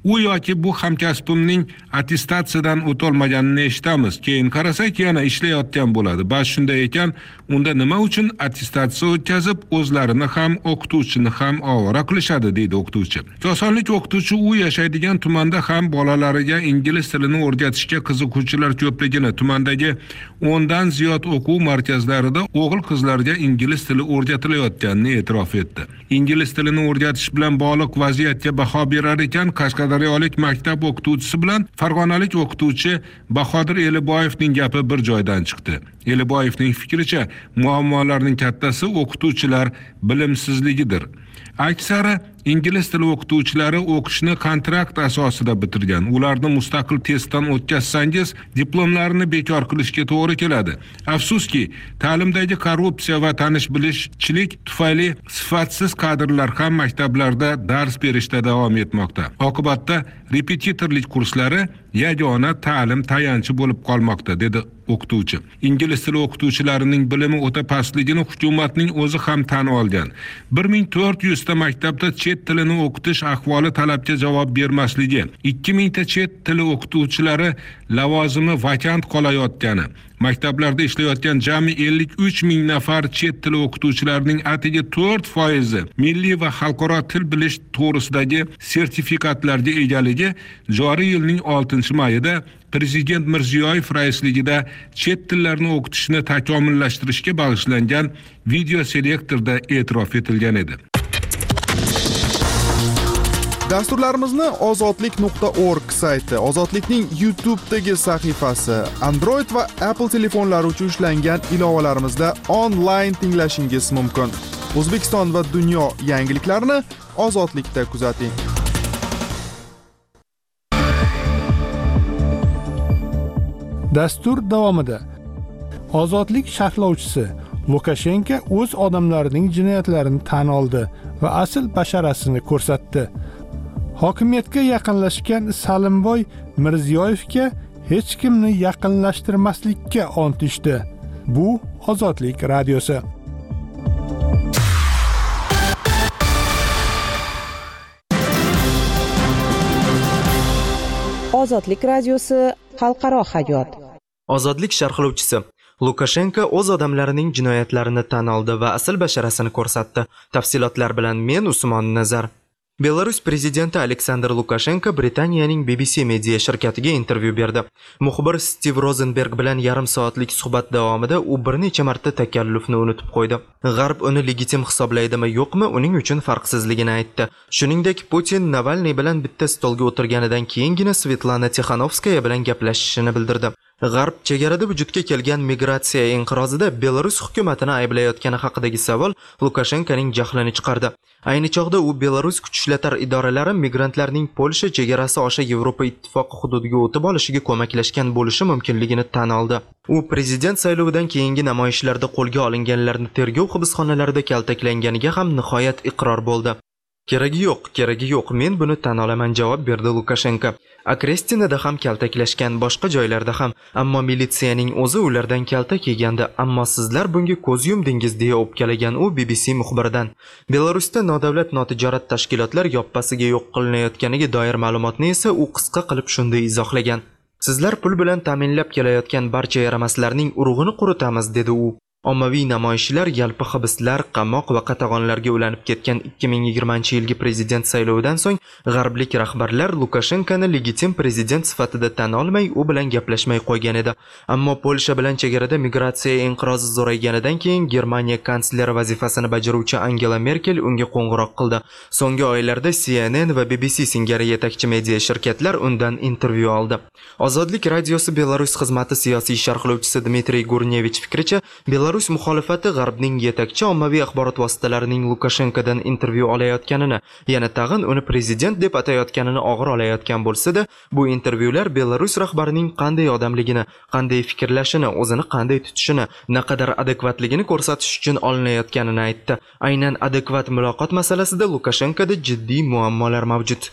u yoki bu hamkasbimning attestatsiyadan o'tolmaganini eshitamiz. Keyin qarasak yana ishlayotgan bo'ladi. Bas shunday ekan, unda nima uchun attestatsiya o'tkazib, o'zlarini ham o'qituvchini ham ovora qilishadi, deydi o'qituvchi. Kosonlik o'qituvchi u yashaydigan tumanda ham bolalariga ingliz tilini o'rgatishga qiziquvchilar ko'pligini, tumandagi o'ndan ziyod o'quv markazlarida o'g'il-qizlarga ingliz tili o'rgatilayotganini e'tirof etdi. Ingliz tilini o'rgatish bilan bog'liq vaziyatga baho berar ekan, Qashqadaryolik maktab o'qituvchisi bilan farg'onalik o'qituvchi Bahodir Eliboyevning gapi bir joydan chiqdi. Eliboyevning fikricha, muammolarning kattasi o'qituvchilar bilimsizligidir. Aksari ingliz tili o'qituvchilari o'qishni kontrakt asosida bitirgan. Ularni mustaqil testdan o'tkazsangiz, diplomlarini bekor qilishga to'g'ri keladi. Afsuski, ta'limdagi korrupsiya va tanish-bilishchilik tufayli sifatsiz kadrlar ham maktablarda dars berishda davom etmoqda. Oqibatda repetitorlik kurslari yagona ta'lim tayanchi bo'lib qolmoqda, dedi o'qituvchi. Ingliz tili o'qituvchilarining bilimi o'ta pastligini hukumatning o'zi ham tan olgan. bir ming to'rt yuz ta maktabda chet tilini o'qitish ahvoli talabga javob bermasligi, ikki ming ta chet tili o'qituvchilari lavozimi vakant qolayotgani, maktablarda ishlayotgan jami ellik uch ming nafar chet tili o'qituvchilarining atigi to'rt foizi milliy va xalqaro til bilish to'g'risidagi sertifikatlarga egaligi joriy yilning oltinchi mayida Prezident Mirziyoyev raisligida chet tillarni o'qitishni takomillashtirishga bag'ishlangan video selektorda e'tirof etilgan edi. Dasturlarimizni ozodlik nuqta org sayti, Ozodlikning YouTube'dagi sahifasi, Android va Apple telefonlari uchun ishlangan ilovalarimizda onlayn tinglashingiz mumkin. O'zbekiston va dunyo yangiliklarini Ozodlikda kuzating. Dastur davomida Ozodlik sharhlovchisi Lukashenko o'z odamlarining jinoyatlarini tan oldi va asl basharasini ko'rsatdi. Hokimiyatga yaqinlashgan Salimboy Mirziyoyevga hech kimni yaqinlashtirmaslikka ont ichdi. Bu Ozodlik radiosi. Ozodlik radiosi xalqaro hayot. Ozodlik sharhlovchisi Lukashenko o'z odamlarining jinoyatlarini tan oldi va asl basharasini ko'rsatdi. Tafsilotlar bilan men Usmon Nazar. Belarus prezidenti Aleksandr Lukashenko Britaniyaning B B C media shirkatiga intervyu berdi. Muxbir Steve Rosenberg bilan yarim soatlik suhbat davomida u bir necha marta takallufni unutib qo'ydi. G'arb uni legitim hisoblaydimi yo'qmi, uning uchun farqsizligini aytdi. Shuningdek, Putin Navalniy bilan bitta stolga o'tirganidan keyingina Svetlana Tixanovskaya bilan gaplashishini bildirdi. G'arb chegarada vujudga kelgan migratsiya inqirozida Belarus hukumatini ayblayotgani haqidagi savol Lukashenkoning jahlini chiqardi. Ayni chog'da u Belarus kuch ishlatar idoralari migrantlarning Polsha chegarasi osha Yevropa ittifoqi hududiga o'tib olishiga ko'maklashgan bo'lishi mumkinligini tan oldi. U prezident saylovidan keyingi namoyishlarda qo'lga olinganlarni tergov hibsxonalarida kaltaklanganiga ham nihoyat iqror bo'ldi. Keragi yo'q, keragi yo'q, men buni tan olaman, javob berdi Lukashenko. Akrestinada ham kaltaklashgan, boshqa joylarda ham, ammo militsiyaning o'zi ulardan kaltak yegandi, ammo sizlar bunga ko'z yumdingiz deya o'pkalagan u B B C muxbiridan. Belarusda nodavlat notijorat tashkilotlar yoppasiga yo'q qilinayotganiga doir ma'lumotni esa u qisqa qilib shunday izohlagan. Sizlar pul bilan ta'minlab kelayotgan barcha yaramaslarning urug'ini quritamiz, dedi u. Ommaviy namoyishlar, yalpi hibslar, qamoq va qatag'onlarga ulanib ketgan ikki ming yigirmanchi yilgi prezident saylovidan so'ng g'arblik rahbarlar Lukashenkoni legitim prezident sifatida tan olmay, u bilan gaplashmay qo'ygan edi. Ammo Polsha bilan chegarada migratsiya inqirozi zo'rayganidan keyin Germaniya kansleri vazifasini bajaruvchi Angela Merkel unga qo'ng'iroq qildi. So'nggi oylarda C N N va B B C singari yetakchi media shirkatlar undan intervyu oldi. Ozodlik radiosi Belarus xizmati siyosiy sharhlovchisi Dmitriy Gurnevich fikricha, Belarus muxolifati G'arbning yetakchi ommaviy axborot vositalarining Lukashenkodan intervyu olayotganini, yana tag'in uni prezident deb atayotganini og'ir olayotgan bo'lsa-da, bu intervyular Belarus rahbarining qanday odamligini, qanday fikrlashini, o'zini qanday tutishini, naqadar adekvatligini ko'rsatish uchun olinayotganini aytdi. Aynan adekvat muloqot masalasida Lukashenkoda jiddiy muammolar mavjud.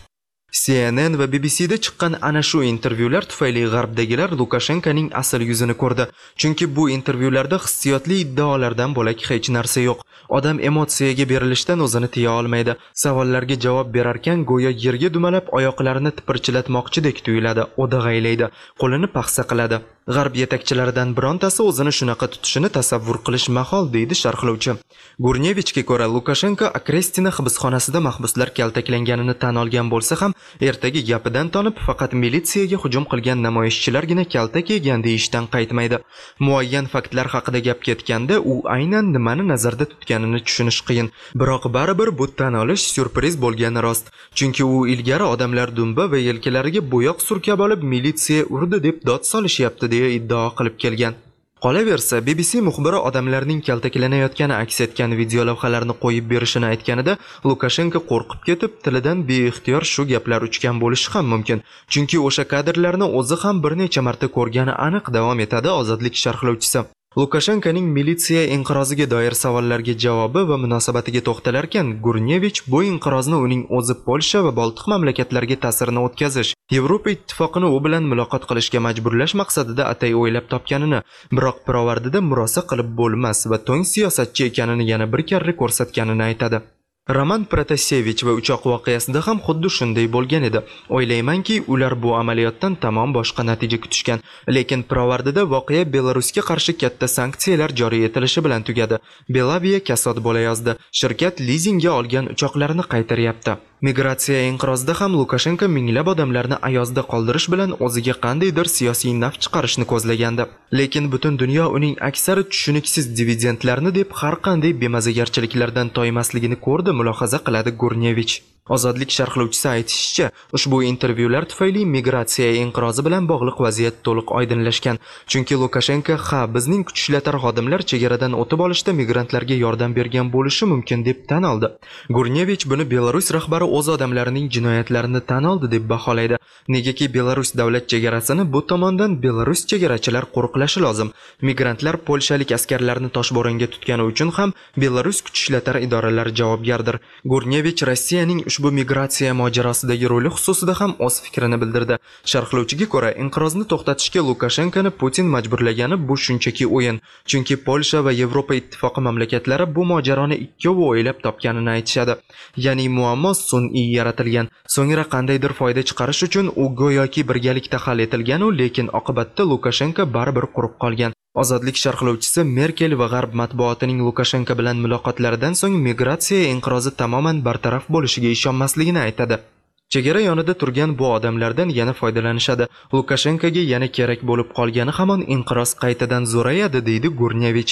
C N N va B B C'da chiqqan ana shu intervyular tufayli g'arbdagilar Lukashenkoning asl yuzini ko'rdi. Chunki bu intervyularda hissiyotli iddaolardan bo'lak hech narsa yo'q. Odam emotsiyaga berilishdan o'zini tiya olmaydi. Savollarga javob berarkan go'yo yerga dumalab oyoqlarini tipirchilatmoqchidek tuyuladi, o'dag'aylaydi, qo'lini paxsa qiladi. G'arb yetakchilaridan birontasi o'zini shunaqa tutishini tasavvur qilish mahol, deydi sharhlovchi. Gurnevichga ko'ra Lukashenko Akrestina hibsxonasida mahbuslar kaltaklanganini tan olgan bo'lsa ham, ertaga gapidan tonib faqat militsiyaga hujum qilgan namoyishchilargina kaltak yegan deyishdan qaytmaydi. Muayyan faktlar haqida gap ketganda u aynan nimani nazarda tutganini tushunish qiyin. Biroq baribir bu tan olish syurpriz bo'lgani rost. Chunki u ilgari odamlar dumba va yelkalariga bo'yoq surkab olib militsiya urdi deb dod solishyapti deya iddao qilib kelgan. Qolaversa, B B C muxbiri odamlarning kaltaklanayotgani aks etgan video lavhalarni qo'yib berishini aytganida Lukashenko qo'rqib ketib, tilidan beixtiyor shu gaplar uchgan bo'lishi ham mumkin. Chunki o'sha kadrlarni o'zi ham bir necha marta ko'rgani aniq, davom etadi ozodlik sharhlovchisi. Lukashenkoning militsiya inqiroziga doir savollarga javobi va munosabatiga to'xtalarkan, Gurnevich bu inqirozni uning o'zi Polsha va Boltiq mamlakatlariga ta'sirini o'tkazish, Yevropa ittifoqini u bilan muloqot qilishga majburlash maqsadida atay o'ylab topganini, biroq pirovardida murosa qilib bo'lmas va to'ng siyosatchi ekanini yana bir karra ko'rsatganini aytadi. Roman Protasevich va uchoq voqeasida ham xuddi shunday bo'lgan edi. O'ylaymanki, ular bu amaliyotdan tamom boshqa natija kutishgan, lekin pirovardida voqea Belarusga qarshi katta sanksiyalar joriy etilishi bilan tugadi. Belavia kasod bo'layozdi. Shirkat lizingga olgan uchoqlarni qaytaryapti. Migratsiya inqirozida ham Lukashenko minglab odamlarni ayozda qoldirish bilan o'ziga qandaydir siyosiy naf chiqarishni ko'zlagandi. Lekin butun dunyo uning aksari tushuniksiz dividendlarni deb har qanday bemazagarchiliklardan toymasligini ko'rdi, mulohaza qiladi Gurnevich. Ozodlik sharhlovchisi aytishicha, ushbu intervyular tufayli migratsiya inqirozi bilan bog'liq vaziyat to'liq oydinlashgan. Chunki Lukashenko ha, bizning kuch ishlatar xodimlar chegaradan o'tib olishda migrantlarga yordam bergan bo'lishi mumkin deb tan oldi. Gurnevich buni Belarus rahbari o'z odamlarining jinoyatlarini tan oldi deb baholaydi. Negaki Belarus davlat chegarasini bu tomondan Belarus chegarachilar qo'riqlashi lozim. Migrantlar polshalik askarlarni toshbo'ronga tutgani uchun ham Belarus kuch ishlatar idoralari javobgardir. Gurnevich Rossiyaning ushbu migratsiya mojarosidagi roli xususida ham o'z fikrini bildirdi. Sharhlovchiga ko'ra, inqirozni to'xtatishga Lukashenkoni Putin majburlagani bu shunchaki o'yin. Chunki Polsha va Yevropa ittifoqi mamlakatlari bu mojaroni ikkovi o'ylab topganini aytishadi. Ya'ni muammo sun'iy yaratilgan. So'ngra qandaydir foyda chiqarish uchun u go'yoki birgalikda hal etilgan, lekin oqibatda Lukashenko baribir qurib qolgan. Ozodlik sharhlovchisi Merkel va G'arb matbuotining Lukashenko bilan muloqotlaridan so'ng migratsiya inqirozi tamoman bartaraf bo'lishiga ishonmasligini aytadi. Chegara yonida turgan bu odamlardan yana foydalanishadi. Lukashenkoga yana kerak bo'lib qolgani hamon inqiroz qaytadan zo'rayadi, deydi Gurnevich.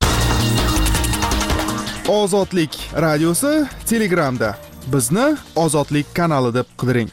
Ozodlik radiosi Telegramda. Bizni Ozodlik kanali deb qidiring.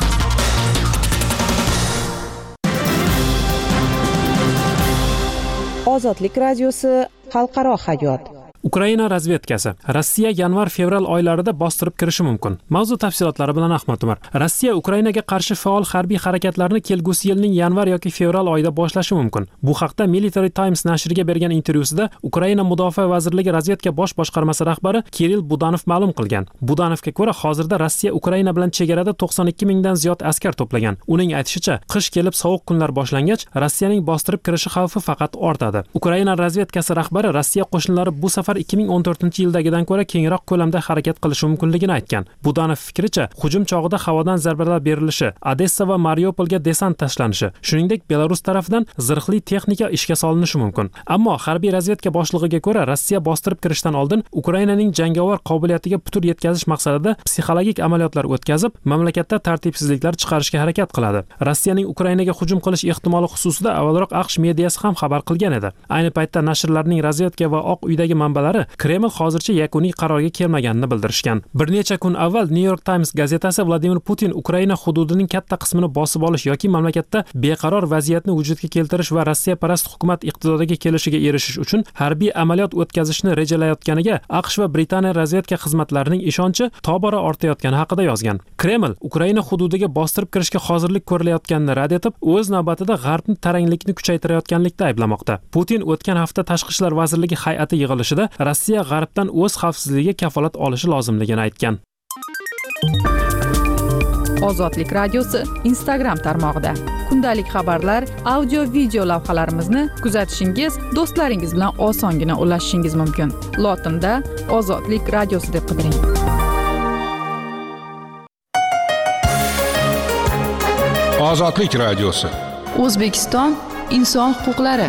Ozodlik radiosi xalqaro hayot. Ukraina razvedkasi Rossiya yanvar-fevral oylarida bostirib kirishi mumkin. Mavzu tafsilotlari bilan Ahmad Umar. Rossiya Ukrainaga qarshi faol harbiy harakatlarni kelgusi yilning yanvar yoki fevral oyida boshlashi mumkin. Bu haqda Military Times nashriga bergan intervyusida Ukraina Mudofaa vazirligi razvedka bosh boshqarmasi rahbari Kirill Budanov ma'lum qilgan. Budanovga ko'ra, hozirda Rossiya Ukraina bilan chegarada to'qson ikki mingdan ziyod askar to'plagan. Uning aytishicha, qish kelib sovuq kunlar boshlangach, Rossiyaning bostirib kirishi xavfi faqat ortadi. Ukraina razvedkasi rahbari Rossiya qo'shinlari bu safar ikki ming o'n to'rtinchi yildagidan ko'ra kengroq ko'lamda harakat qilishi mumkinligini aytgan. Budanov fikricha, hujum chog'ida havodan zarbalar berilishi, Odessa va Mariupolga desant tashlanishi, shuningdek Belarus tarafidan zirhli texnika ishga solinishi mumkin. Ammo harbiy razvedka boshlig'iga ko'ra, Rossiya bostirib kirishdan oldin Ukrainaning jangovar qobiliyatiga putur yetkazish maqsadida psixologik amaliyotlar o'tkazib, mamlakatda tartibsizliklar chiqarishga harakat qiladi. Rossiyaning Ukrainaga hujum qilish ehtimoli xususida avvalroq AQSh mediyasi ham xabar qilgan edi. Ayni paytda nashrlarning razvedka va Oq uydagi manbalari Kreml hozircha yakuniy qarorga kelmaganini bildirishgan. Bir necha kun avval New York Times gazetasi Vladimir Putin Ukraina hududining katta qismini bosib olish yoki mamlakatda beqaror vaziyatni vujudga keltirish va Rossiya parast hukumat iqtidoriga kelishiga erishish uchun harbiy amaliyot o'tkazishni rejalayotganiga AQSh va Britaniya razvedka xizmatlarining ishonchi tobora ortayotgani haqida yozgan. Kreml Ukraina hududiga bostirib kirishga hozirlik ko'rilayotganini rad etib, o'z navbatida G'arbni taranglikni kuchaytirayotganlikda ayblamoqda. Putin o'tgan hafta Tashqi ishlar vazirligi hay'ati yig'ilishida Rossiya G'arbdan o'z xavfsizligiga kafolat olishi lozimligini aytgan. Ozodlik radiosi Instagram tarmog'ida. Kundalik xabarlar, audio, video lavhalarimizni kuzatishingiz, do'stlaringiz bilan osongina ulashishingiz mumkin. Lotinda Ozodlik radiosi deb qidiring. Ozodlik radiosi. O'zbekiston inson huquqlari.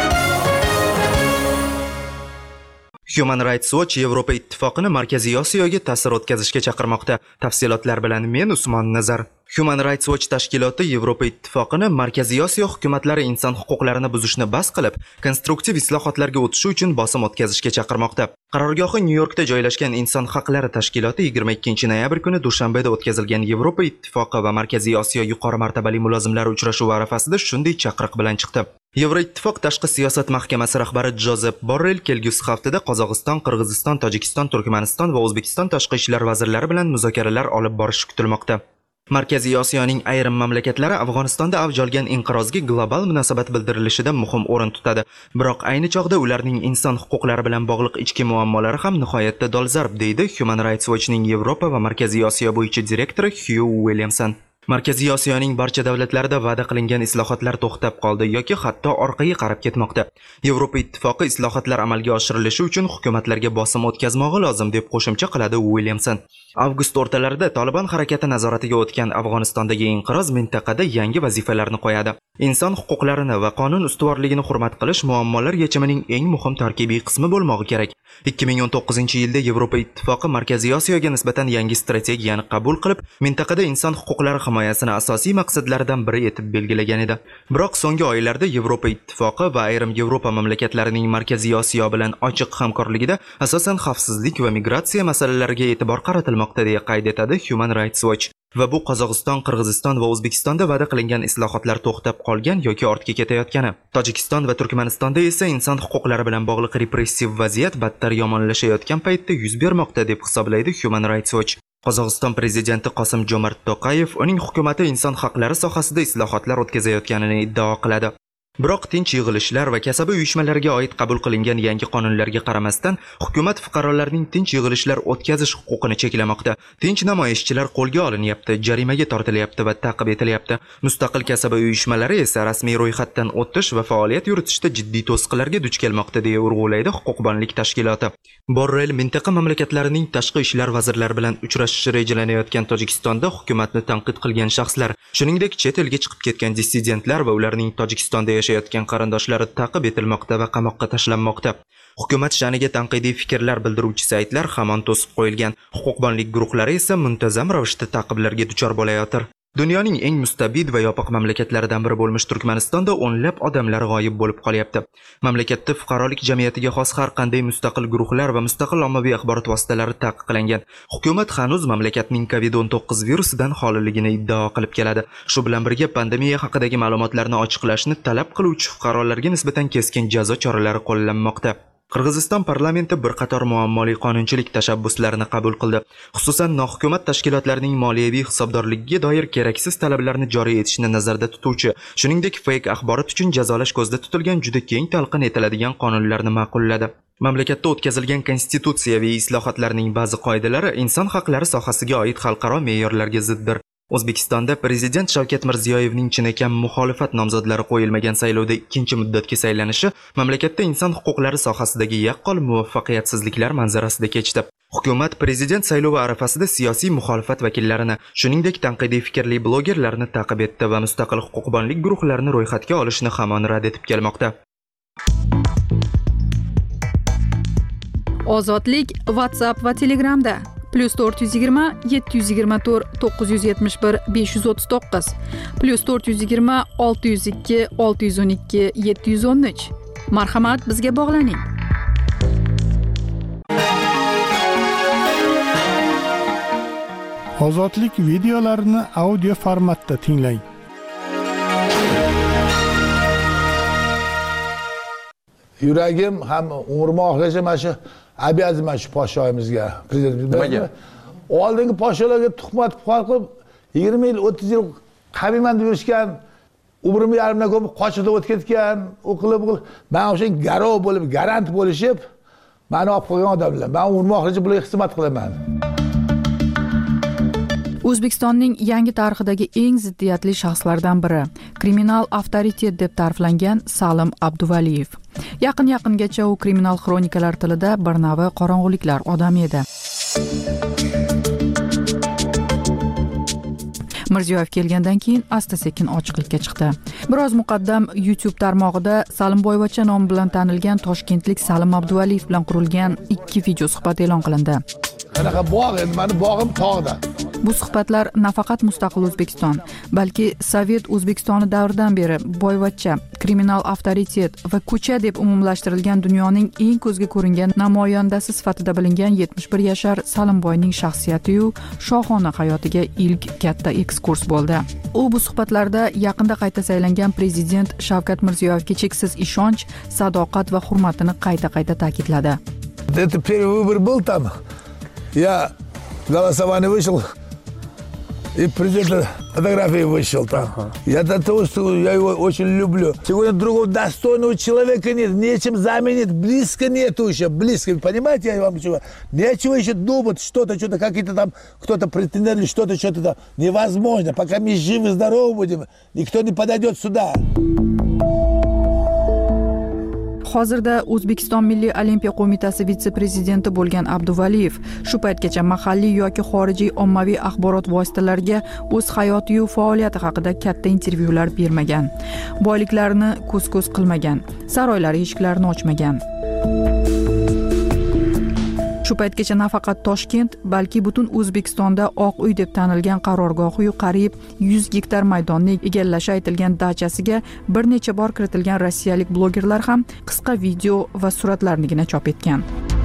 Human Rights Watch Yevropa ittifoqini Markaziy Osiyoga ta'sir o'tkazishga chaqirmoqda. Tafsilotlar bilan men Usmon Nazar. Human Rights Watch tashkiloti Yevropa ittifoqini Markaziy Osiyo hukumatlari inson huquqlarini buzishni bas qilib, konstruktiv islohotlarga o'tishi uchun bosim o'tkazishga chaqirmoqda. Qarorgohi Nyu-Yorkda joylashgan Inson haqlari tashkiloti yigirma ikkinchi noyabr kuni Dushanbeda o'tkazilgan Yevropa ittifoqi va Markaziy Osiyo yuqori martabali mulozimlari uchrashuvi arafasida shunday chaqiriq bilan chiqdi. Yevroittifoq tashqi siyosat mahkamasi rahbari Jozef Borrell kelgusi haftada Qozog'iston, Qirg'iziston, Tojikiston, Turkmaniston va O'zbekiston tashqi ishlar vazirlari bilan muzokaralar olib borishi kutilmoqda. Markaziy Osiyoning ayrim mamlakatlari Afg'onistonda avj olgan inqirozga global munosabat bildirilishida muhim o'rin tutadi. Biroq ayni chog'da ularning inson huquqlari bilan bog'liq ichki muammolari ham nihoyatda dolzarb, deydi Human Rights Watchning Yevropa va Markaziy Osiyo bo'yicha direktori Hugh Williamson. Markaziy Osiyoning barcha davlatlarida va'da qilingan islohotlar to'xtab qoldi yoki hatto orqaga qarab ketmoqda. Yevropa ittifoqi islohotlar amalga oshirilishi uchun hukumatlarga bosim o'tkazmog'i lozim, deb qo'shimcha qiladi Williamson. Avgust o'rtalarida Taliban harakati nazoratiga o'tgan Afg'onistondagi inqiroz mintaqada yangi vazifalarni qo'yadi. Inson huquqlarini va qonun ustuvorligini hurmat qilish muammolar yechimining eng muhim tarkibiy qismi bo'lmog'i kerak. ikki ming o'n to'qqizinchi yilda Yevropa ittifoqi Markaziy Osiyoga nisbatan yangi strategiyani qabul qilib, mintaqada inson huquqlari himoyasini asosiy maqsadlaridan biri etib belgilagan edi. Biroq so'nggi oylarda Yevropa ittifoqi va ayrim Yevropa mamlakatlarining Markaziy Osiyo bilan ochiq hamkorligida asosan xavfsizlik va migratsiya masalalariga e'tibor qaratilmoqda, deya qayd etadi Human Rights Watch. Va bu Qozog'iston, Qirg'iziston va O'zbekistonda va'da qilingan islohotlar to'xtab qolgan yoki ortga ketayotgani. Tojikiston va Turkmanistonda esa inson huquqlari bilan bog'liq repressiv vaziyat battar yomonlashayotgan paytda yuz bermoqda, deb hisoblaydi Human Rights Watch. Qozog'iston prezidenti Qosim-Jomart To'qayev uning hukumatı inson haqlari sohasida islohotlar o'tkazayotganini iddao qiladi. Biroq tinch yig'ilishlar va kasaba uyushmalariga oid qabul qilingan yangi qonunlarga qaramasdan, hukumat fuqarolarning tinch yig'ilishlar o'tkazish huquqini cheklamoqda. Tinch namoyishchilar qo'lga olinyapti, jarimaga tortilyapti va ta'qib etilyapti. Mustaqil kasaba uyushmalari esa rasmiy ro'yxatdan o'tish va faoliyat yuritishda jiddiy to'siqlarga duch kelmoqda, deya urg'ulaydi huquqbonlik tashkiloti. Borrell mintaqa mamlakatlarining tashqi ishlar vazirlari bilan uchrashishi rejalanayotgan Tojikistonda hukumatni tanqid qilgan shaxslar, shuningdek chet elga chiqib ketgan dissidentlar va ularning Tojikistonda yashayotgan qarindoshlari ta'qib etilmoqda va qamoqqa tashlanmoqda. Hukumat sha'niga tanqidiy fikrlar bildiruvchi saytlar hamon to'sib qo'yilgan. Huquqbonlik guruhlari esa muntazam ravishda ta'qiblarga duchor bo'layotir. Dunyoning eng mustabid va yopiq mamlakatlaridan biri bo'lmish Turkmanistonda o'nlab odamlar g'oyib bo'lib qolyapti. Mamlakatda fuqarolik jamiyatiga xos har qanday mustaqil guruhlar va mustaqil ommaviy axborot vositalari taqiqlangan. Hukumat hanuz mamlakatning kovid o'n to'qqiz virusidan xoliligini iddao qilib keladi. Shu bilan birga pandemiya haqidagi ma'lumotlarni ochiqlashni talab qiluvchi fuqarolarga nisbatan keskin jazo choralari qo'llanmoqda. Qirg'iziston parlamenti bir qator muammoli qonunchilik tashabbuslarini qabul qildi. Xususan, nohukumat tashkilotlarining moliyaviy hisobdorligiga doir keraksiz talablarni joriy etishni nazarda tutuvchi, shuningdek fake axborot uchun jazolash ko'zda tutilgan juda keng talqin etiladigan qonunlarni ma'qulladi. Mamlakatda o'tkazilgan konstitutsiyaviy islohotlarning ba'zi qoidalari inson haqlari sohasiga oid xalqaro me'yorlarga ziddir. O'zbekistonda prezident Shavkat Mirziyoyevning chinakam muxolifat nomzodlari qo'yilmagan saylovda ikkinchi muddatga saylanishi mamlakatda inson huquqlari sohasidagi yaqqol muvaffaqiyatsizliklar manzarasida kechdi. Hukumat prezident saylovi arafasida siyosiy muxolifat vakillarini, shuningdek tanqidiy fikrli blogerlarni ta'qib etdi va mustaqil huquqbonlik guruhlarini ro'yxatga olishni hamon rad etib kelmoqda. Ozodlik WhatsApp va Telegramda plus to'rt yuz yigirma yetti yuz yigirma to'rt to'qqiz yuz yetmish bir besh yuz o'ttiz to'qqiz plus to'rt yuz yigirma olti yuz ikki olti yuz o'n ikki yetti yuz o'n uch. Marhamat, bizga bog'laning. Ozodlik videolarini audio formatda tinglang. Yuragim ham umrim oxirigacha mana shu abiyazman shu podshoyimizga, prezidentimizga. Oldingi podsholarga tuhmat qilib yigirma yil o'ttiz yil qabiman deb yurishgan, umrimni yarimdan ko'p qochida o'tib ketgan, o'qilib, men o'sha garov bo'lib, garant bo'lishib, meni olib qo'ygan odamlar. Men umrim oxirigacha bularga xizmat qilaman. O'zbekistonning yangi tarixidagi eng ziddiyatli shaxslardan biri kriminal avtoritet deb ta'riflangan Salim Abduvaliyev. Yaqin-yaqingacha u kriminal xronikalar tilida bir navi qorong'uliklar odami edi. Mirziyoyev kelgandan keyin asta-sekin ochiqlikka chiqdi. Biroz muqaddam YouTube tarmog'ida Salimboyevcha nomi bilan tanilgan toshkentlik Salim Abduvaliyev bilan qurilgan ikki video suhbat e'lon qilindi. Qanaqa bog' endi, meni bog'im tog'da. Bu suhbatlar nafaqat mustaqil O'zbekiston, balki Sovet O'zbekistoni davridan beri boyvachcha, kriminal avtoritet va ko'cha deb umumlashtirilgan dunyoning eng ko'zga ko'ringan namoyandasi sifatida bilingan yetmish bir yashar Salimboyning shaxsiyati-yu shohona hayotiga ilk katta ekskurs bo'ldi. U bu suhbatlarda yaqinda qayta saylangan prezident Shavkat Mirziyoyevga cheksiz ishonch, sadoqat va hurmatini qayta-qayta ta'kidladi. Это первый выбор был там. Я голосование вышел. И президент фотографии вышел там. Ага. Я до того, что я его очень люблю. Сегодня другого достойного человека нет. Нечем заменить. Близко нету еще. Близко. Понимаете, я вам чего? Нечего еще думать. Что-то, что-то, какие-то там, кто-то претендент, что-то, что-то там. Невозможно. Пока мы живы, здоровы будем, никто не подойдет сюда. Hozirda O'zbekiston Milliy Olimpiya qo'mitasi vitse-prezidenti bo'lgan Abduvaliyev shu paytgacha mahalliy yoki xorijiy ommaviy axborot vositalariga o'z hayoti va faoliyati haqida katta intervyular bermagan. Boyliklarini ko'z-ko'z qilmagan, saroylari eshiklarini ochmagan. Shu paytgacha nafaqat Toshkent, balki butun O'zbekistonda Oq uy deb tanilgan qarorgohi qariyb yuz gektar maydonni egallashi aytilgan dachasiga bir necha bor kiritilgan rossiyalik blogerlar ham qisqa video va suratlarnigina chop etgan.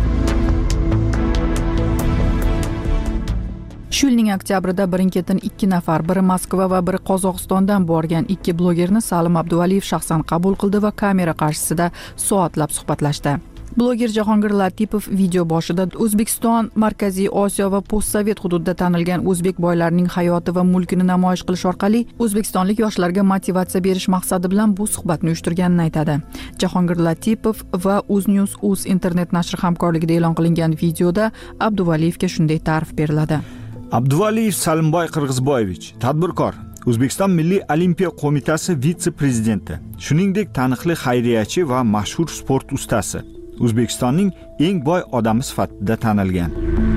Shu yilning oktyabrida birin-ketin ikki nafar, biri Moskva va biri Qozog'istondan borgan ikki blogerni Salim Abduvaliyev shaxsan qabul qildi va kamera qarshisida soatlab suhbatlashdi. Bloger Jahongir Latipov video boshida O'zbekiston, Markaziy Osiyo va postsovet hududida tanilgan o'zbek boylarining hayoti va mulkini namoyish qilish orqali o'zbekistonlik yoshlarga motivatsiya berish maqsadi bilan bu suhbatni uyushtirganini aytadi. Jahongir Latipov va UzNews.uz internet nashri hamkorligida e'lon qilingan videoda Abduvaliyevga shunday ta'rif beriladi. Abduvaliyev Salimboy Qirg'izboyevich, tadbirkor, O'zbekiston Milliy Olimpiya qo'mitasi vitse-prezidenti, shuningdek taniqli xayriyachi va mashhur sport ustasi. O'zbekistonning eng boy odami sifatida tanilgan.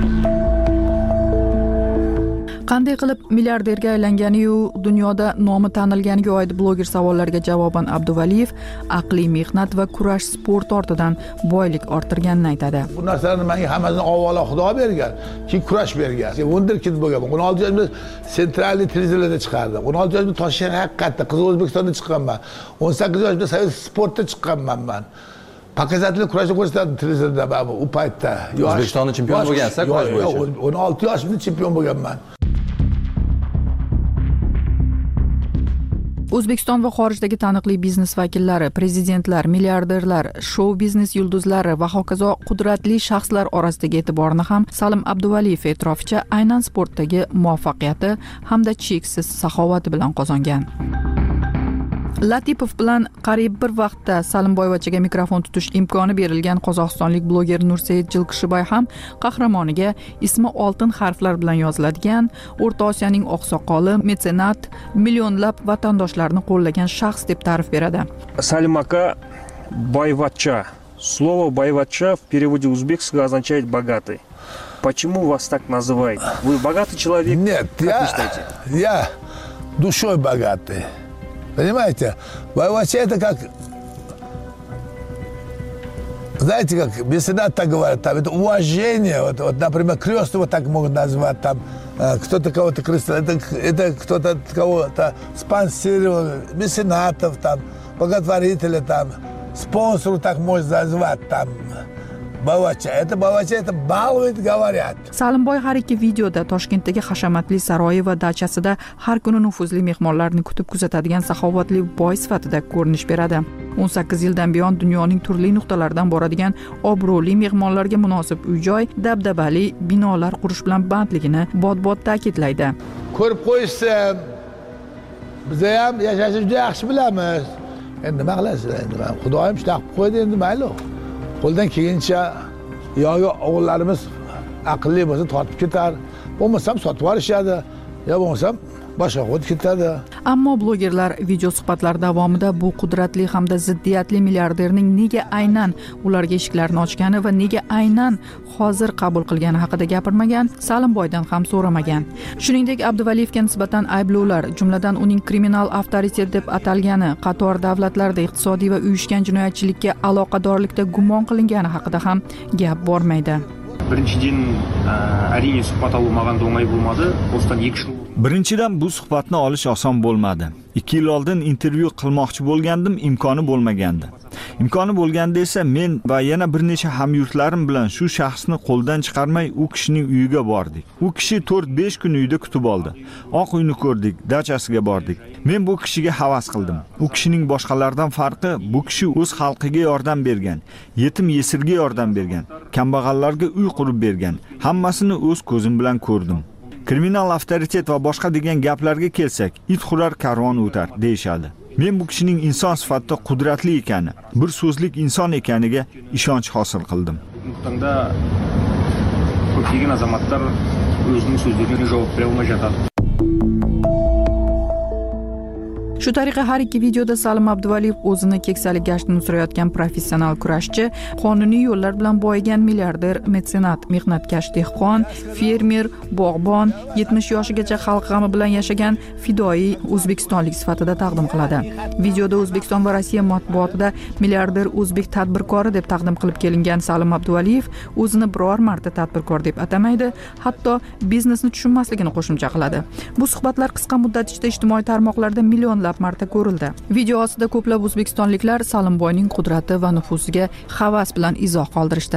Qanday qilib milliarderga aylangani-yu dunyoda nomi tanilganiga oid bloger savollariga javoban Abduvaliyev aqliy mehnat va kurash sport ortidan boylik orttirganini aytadi. Bu narsalarni menga hammasini avvalo Xudo bergan, keyin kurash bergan. Wunderkind bo'lganman. o'n olti yoshimda sentralniy televizorlarda chiqardim. o'n olti yoshimda Toshkent haqiqatda Qiziq O'zbekistonda chiqqanman. o'n sakkiz yoshimda Sovet sportda chiqqanman men. Pakazatli kurashni ko'rsatdim televizorda u paytda. O'zbekistonning chempioni bo'lgansiz, kurash bo'yicha. o'n olti yoshimda chempion bo'lganman. O'zbekiston va xorijdagi taniqli biznes vakillari, prezidentlar, milliarderlar, shou biznes yulduzlari va hokazo qudratli shaxslar orasidagi e'tiborni ham Salim Abduvaliyev e'tiroficha aynan sportdagi muvaffaqiyati hamda cheksiz saxovati bilan qozongan. Latipov bilan qariyb bir vaqtda Salimboyevachaga mikrofon tutish imkoni berilgan qozog'istonlik bloger Nursayit Jilqishiboy ham qahramoniga ismi oltin harflar bilan yoziladigan, O'rta Osiyoning oqsoqoli, metsenat, millionlab vatandoshlarni qo'llagan shaxs deb ta'rif beradi. Salim aka boyvachcha. Слово boyvachcha в переводе узбекского означает богатый. Почему вас так называют? Вы богатый человек? Нет, я, я душой богатый. Понимаете? Боевача это как, знаете, как меценат так говорят, там это уважение. Вот, вот, например, крестного так могут назвать, там кто-то кого-то крестил, это, это кто-то кого-то спонсировал, меценатов, там, благотворителя, там, спонсору так можно назвать, там. Boyvachcha, это boyvachcha, это балует, говорят. Salimboy har ikki videoda Toshkentdagi hashamatli saroyi va dachasida har kuni nufuzli mehmonlarni kutib kuzatadigan saxovatli boy sifatida ko'rinish beradi. o'n sakkiz yildan buyon dunyoning turli nuqtalaridan boradigan obro'li mehmonlarga munosib uy-joy, dabdabali binolar qurish bilan bandligini bot-bot ta'kidlaydi. Ko'rib qo'yishsin. Biz ham yashashni juda yaxshi bilamiz. Endi nima qilasiz endi? Xudoyim shunaqa qilib qo'ydi endi mayli. Qo'ldan kelgancha yo'q o'g'illarimiz aqlli bo'lsa tortib ketar, bo'lmasam sotib olishadi. yo bo'lmasam boshqa o'tib ketadi. Ammo blogerlar video suhbatlar davomida bu qudratli hamda ziddiyatli milliarderning nega aynan ularga eshiklarni ochgani va nega aynan hozir qabul qilgani haqida gapirmagan, Salimboydan ham so'ramagan. Shuningdek, Abduvaliyevga nisbatan ayblovlar, jumladan uning kriminal avtoritet deb atalgani, qator davlatlarda iqtisodiy va uyushgan jinoyatchilikka aloqadorlikda gumon qilingani haqida ham gap bormaydi. Birinchidan, әрине suhbat alу mаған da оңай bo'lmadi. Осыдан екі жыл Birinchidan bu suhbatni olish oson bo'lmadi. ikki yil oldin intervyu qilmoqchi bo'lgandim, imkoni bo'lmagandi. Imkoni bo'lganda esa men va yana bir necha hamyurtlarim bilan shu shaxsni qo'ldan chiqarmay u kishining uyiga bordik. U kishi to'rt besh kun uyda kutib oldi. Oq uyni ko'rdik, dachasiga bordik. Men bu kishiga havas qildim. U kishining boshqalardan farqi, bu kishi o'z xalqiga yordam bergan, yetim yesirga yordam bergan, kambag'allarga uy qurib bergan. Hammasini o'z ko'zim bilan ko'rdim. Kriminal avtoritet va boshqa degan gaplarga kelsak, it xurar karvon o'tar deyshadi. Men bu kishining inson sifatida qudratli ekani, bir so'zlik inson ekaniga ishonch hosil qildim. Nuqtanda ko'pchilik azamatlar o'zining so'zlariga javob bera olmay жатadi. Shu tariqa har ikki videoda Salim Abduvaliyev o'zini keksalik gashtini surayotgan professional kurashchi, qonuniy yo'llar bilan boyigan milliarder, metsenat, mehnatkash dehqon, fermer, bog'bon, yetmish yoshigacha xalq g'ami bilan yashagan fidoyi o'zbekistonlik sifatida taqdim qiladi. Videoda O'zbekiston va Rossiya matbuotida milliarder o'zbek tadbirkori deb taqdim qilib kelingan Salim Abduvaliyev o'zini biror marta tadbirkor deb atamaydi, hatto biznesni tushunmasligini qo'shimcha qiladi. Bu suhbatlar qisqa muddat ichida ijtimoiy tarmoqlarda millionlab marta ko'rildi. Video ostida ko'plab o'zbekistonliklar Salimboyning qudrati va nufuziga havas bilan izoh qoldirishdi.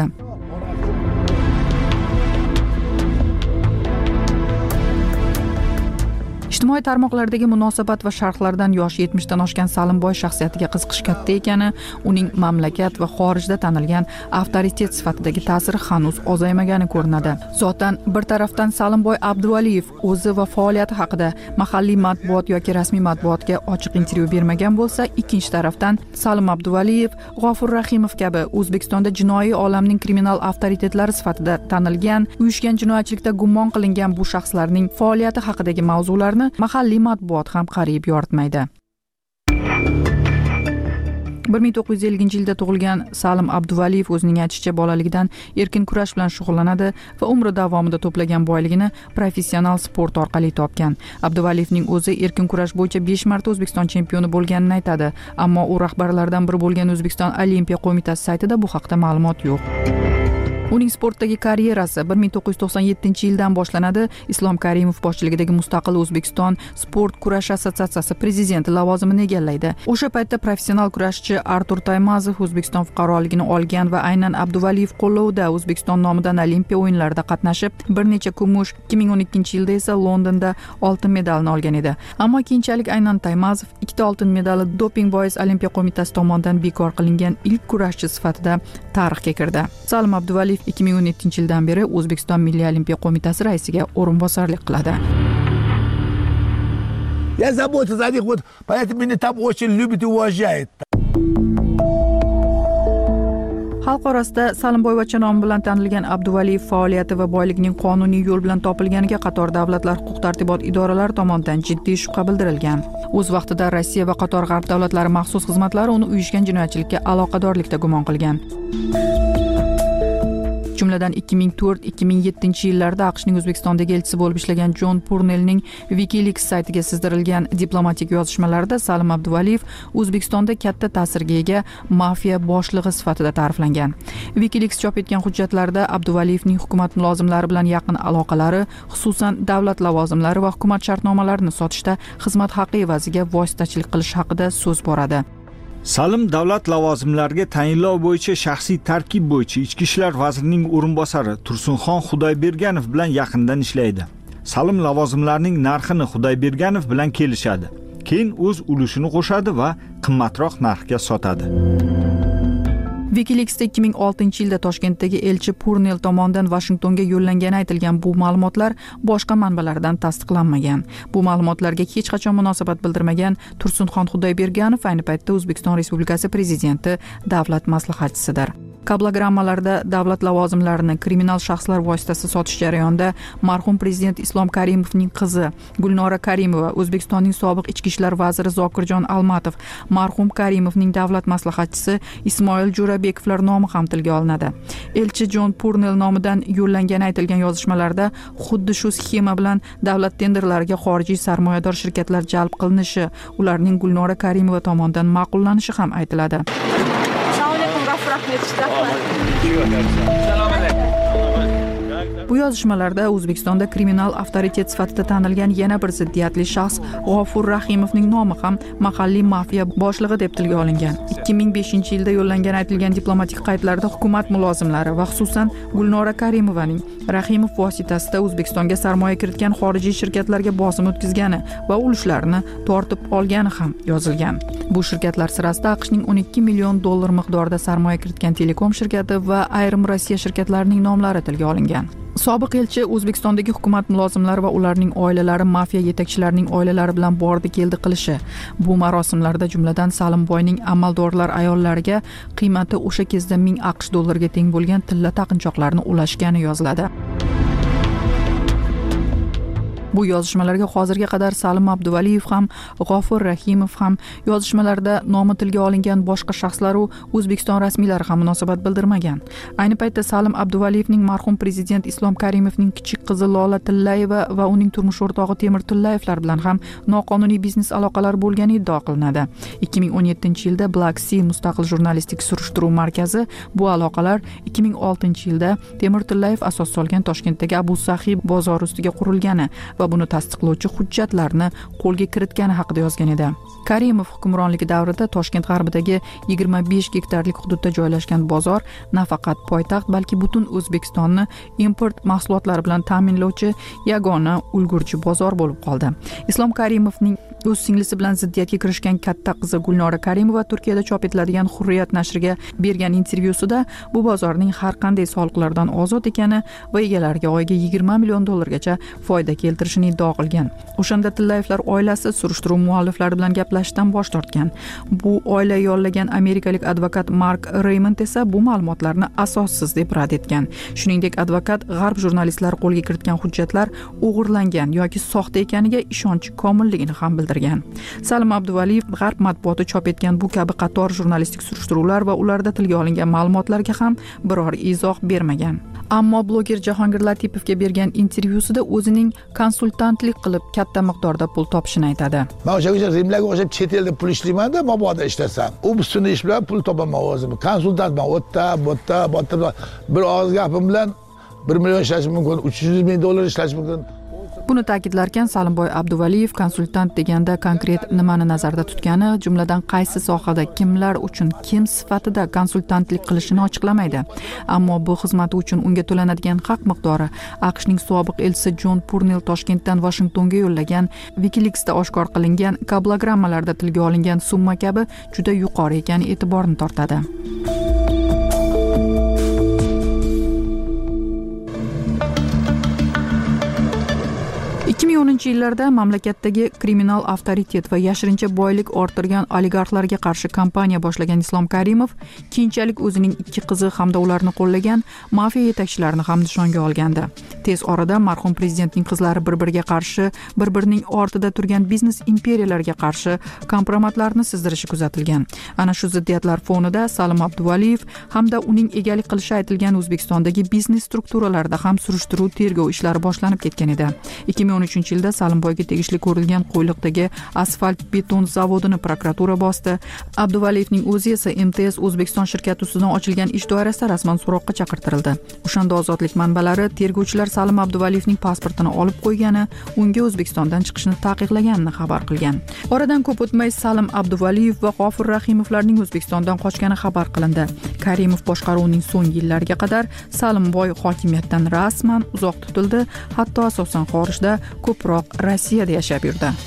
Ijtimoiy tarmoqlardagi munosabat va sharhlardan yoshi yetmishdan oshgan Salimboy shaxsiyatiga qiziqish katta ekani, uning mamlakat va xorijda tanilgan avtoritet sifatidagi ta'siri hanuz ozaymagani ko'rinadi. Zotan bir tarafdan Salimboy Abduvaliyev o'zi va faoliyati haqida mahalliy matbuot yoki rasmiy matbuotga ochiq intervyu bermagan bo'lsa, ikkinchi tarafdan Salim Abduvaliyev, G'ofur Rahimov kabi O'zbekistonda jinoiy olamning kriminal avtoritetlari sifatida tanilgan, uyushgan jinoyatchilikda gumon qilingan bu shaxslarning faoliyati haqidagi mavzularni mahalliy matbuot ham qariyib yoritmaydi. bir ming to'qqiz yuz ellinchi yilda tug'ilgan Salim Abduvaliyev o'zining aytishicha bolaligidan erkin kurash bilan shug'ullanadi va umri davomida to'plagan boyligini professional sport orqali topgan. Abduvaliyevning o'zi erkin kurash bo'yicha besh marta O'zbekiston chempioni bo'lganini aytadi, ammo u rahbarlardan biri bo'lgan O'zbekiston Olimpiya qo'mitasi saytida bu haqda ma'lumot yo'q. Uning sportdagi karyerasi bir ming to'qqiz yuz to'qson yettinchi yildan boshlanadi. Islom Karimov boshchiligidagi Mustaqil O'zbekiston sport kurash assotsiatsiyasi prezidenti lavozimini egallaydi. O'sha paytda professional kurashchi Artur Taymazov O'zbekiston fuqaroligini olgan va aynan Abduvaliyev qo'llovida O'zbekiston nomidan Olimpiya o'yinlarida qatnashib, bir necha kumush, ikki ming o'n ikkinchi yilda esa Londonda oltin medalni olgan edi. Ammo keyinchalik aynan Taymazov ikkita oltin medali doping bois Olimpiya qo'mitasi tomonidan bekor qilingan ilk kurashchi sifatida tarixga kirdi. Salim Abduvaliyev ikki ming o'n yettinchi yildan beri O'zbekiston Milliy Olimpiya qo'mitasi raisiga o'rinbosarlik qiladi. Я заботюсь о них, вот поэтому меня там очень любят и уважают. Xalq orasida Salimboyvachcha nomi bilan tanilgan Abduvaliyev faoliyati va boyligining qonuniy yo'l bilan topilganiga qator davlatlar huquq-tartibot idoralari tomonidan jiddiy shubha bildirilgan. O'z vaqtida Rossiya va qator g'arb davlatlari maxsus xizmatlari uni uyushgan jinoyatchilikka aloqadorlikda gumon qilgan. Jumladan ikki ming to'rt ikki ming yettinchi yillarda AQShning O'zbekistondagi elchisi bo'lib ishlagan John Purnellning WikiLeaks saytiga sizdirilgan diplomatik yozishmalarida Salim Abduvaliyev O'zbekistonda katta ta'sirga ega mafiya boshlig'i sifatida ta'riflangan. WikiLeaks chop etgan hujjatlarda Abduvaliyevning hukumat mulozimlari bilan yaqin aloqalari, xususan davlat lavozimlari va hukumat shartnomalarini sotishda xizmat haqqi evaziga vositachilik qilish haqida so'z boradi. Salim davlat lavozimlariga tayinlov bo'yicha shaxsiy tarkib bo'yicha Ichki ishlar vazirining o'rinbosari Tursunxon Xudoyberganov bilan yaqindan ishlaydi. Salim lavozimlarining narxini Xudoyberganov bilan kelishadi. Keyin o'z ulushini qo'shadi va qimmatroq narxga sotadi. WikiLeaksda ikki ming oltinchi yilda Toshkentdagi elchi Purnell tomonidan Vashingtonga yo'llangani aytilgan bu ma'lumotlar boshqa manbalardan tasdiqlanmagan. Bu ma'lumotlarga hech qachon munosabat bildirmagan Tursunxon Xudoyberganov ayni paytda O'zbekiston Respublikasi prezidenti davlat maslahatchisidir. Kablogrammalarda davlat lavozimlarini kriminal shaxslar vositasi sotish jarayonida marhum prezident Islom Karimovning qizi Gulnora Karimova, O'zbekistonning sobiq ichki ishlar vaziri Zokirjon Almatov, marhum Karimovning davlat maslahatchisi Ismoil Jo'rabekovlar nomi ham tilga olinadi. Elchi Jon Purnell nomidan yo'llangani aytilgan yozishmalarda xuddi shu sxema bilan davlat tenderlariga xorijiy sarmoyador shirkatlar jalb qilinishi, ularning Gulnora Karimova tomonidan ma'qullanishi ham aytiladi. Bu yozishmalarda O'zbekistonda kriminal avtoritet sifatida tanilgan yana bir ziddiyatli shaxs G'ofur Rahimovning nomi ham mahalliy mafiya boshlig'i deb tilga olingan. ikki ming beshinchi yilda yo'llangan aytilgan diplomatik qaydlarda hukumat mulozimlari va xususan Gulnora Karimovaning Rahimov vositasida O'zbekistonga sarmoya kiritgan xorijiy shirkatlarga bosim o'tkazgani va ulushlarini tortib olgani ham yozilgan. Bu shirkatlar sirasida AQShning o'n ikki million dollar miqdorida sarmoya kiritgan Telekom shirkati va ayrim Rossiya shirkatlarining nomlari tilga olingan. Sobiq elchi O'zbekistondagi hukumat mulozimlari va ularning oilalari mafiya yetakchilarining oilalari bilan bordi keldi qilishi. Bu marosimlarda jumladan Salimboyning amaldorlar ayollariga qiymati o'sha kezda ming AQSh dollariga teng bo'lgan tilla taqinchoqlarni ulashgani yoziladi. Bu yozishmalarga hozirga qadar Salim Abduvaliyev ham, G'ofur Rahimov ham, yozishmalarda nomi tilga olingan boshqa shaxslar va O'zbekiston rasmiylari ham munosabat bildirmagan. Ayni paytda Salim Abduvaliyevning marhum prezident Islom Karimovning kichik qizi Lola Tillayeva va uning turmush o'rtog'i Temur Tillayevlar bilan ham noqonuniy biznes aloqalari bo'lgani iddao qilinadi. ikki ming o'n yettinchi yilda Black Sea mustaqil jurnalistik surishtiruv markazi bu aloqalar ikki ming oltinchi yilda Temur Tillayev asos solgan Toshkentdagi Abu Sahiy bozori ustiga qurilgani va buni tasdiqlovchi hujjatlarni qo'lga kiritgani haqida yozgan edi. Karimov hukmronligi davrida Toshkent g'arbidagi yigirma besh gektarlik hududda joylashgan bozor nafaqat poytaxt, balki butun O'zbekistonni import mahsulotlari bilan ta'minlovchi yagona ulgurji bozor bo'lib qoldi. Islom Karimovning o'z singlisi bilan ziddiyatga kirishgan katta qizi Gulnora Karimova Turkiyada chop etiladigan Hurriyat nashriga bergan intervyusida bu bozorning har qanday soliqlardan ozod ekani va egalariga oyiga yigirma million dollargacha foyda keltirishini iddao qilgan. O'shanda Tillayevlar oilasi surishtiruv mualliflari bilan gaplashishdan bosh tortgan. Bu oila yollagan amerikalik advokat Mark Raymond esa bu ma'lumotlarni asossiz deb rad etgan. Shuningdek, advokat g'arb jurnalistlari qo'lga kiritgan hujjatlar o'g'irlangan yoki soxta ekaniga ishonchi komilligini ham bildirgan. Salim Abduvaliyev g'arb matbuoti chop etgan bu kabi qator jurnalistik surishtiruvlar va ularda tilga olingan ma'lumotlarga ham biror izoh bermagan. Ammo bloger Jahongir Latipovga bergan intervyusida o'zining konsultantlik qilib katta miqdorda pul topishini aytadi. Men o'sha Rimlarga o'xshab chet elda pul ishlayman-da, mabodo ishlasam. U ustuni ish bilan pul topaman o'zim. Konsultantman, o'tda, bo'tda, bo'tda bir og'iz gapim bilan bir million ishlash mumkin, uch yuz ming dollar ishlash mumkin. Buni ta'kidlarkan Salimboy Abduvaliyev konsultant deganda konkret nimani nazarda tutgani, jumladan qaysi sohada kimlar uchun kim sifatida konsultantlik qilishini ochiqlamaydi. Ammo bu xizmati uchun unga to'lanadigan haq miqdori AQShning sobiq elchisi Jon Purnell Toshkentdan Washingtonga yo'llagan WikiLeaksda oshkor qilingan kablogrammalarda tilga olingan summa kabi juda yuqori ekani e'tiborni tortadi. ikki ming o'ninchi yillarda mamlakatdagi kriminal avtoritet va yashirincha boylik orttirgan oligarxlarga qarshi kampaniya boshlagan Islom Karimov keyinchalik o'zining ikki qizi hamda ularni qo'llagan mafiya yetakchilarini ham nishonga olgandi. Tez orada marhum prezidentning qizlari bir-biriga qarshi, bir-birining ortida turgan biznes imperiyalarga qarshi kompromatlarni sizdirishi kuzatilgan. Ana shu ziddiyatlar fonida Salim Abduvaliyev hamda uning egalik qilishi aytilgan O'zbekistondagi biznes strukturalarida ham surishtiruv tergov ishlari boshlanib ketgan edi. ikki ming o'n uchinchi yilda Salimboyga tegishli ko'rilgan Qo'yliqdagi asfalt beton zavodini prokuratura bosdi. Abduvaliyevning o'zi esa M T S O'zbekiston shirkati ustidan ochilgan ish doirasida rasman so'roqqa chaqirtirildi. O'shanda ozodlik manbalari tergovchilar Salim Abduvaliyevning pasportini olib qo'ygani, unga O'zbekistondan chiqishni taqiqlaganini xabar qilgan. Oradan ko'p o'tmay Salim Abduvaliyev va G'ofur Rahimovlarning O'zbekistondan qochgani xabar qilindi. Karimov boshqaruvining so'nggi yillariga qadar Salimboy hokimiyatdan rasman uzoq tutildi, hatto asosan xorijda, ko'proq Rossiyada yashab yurdi.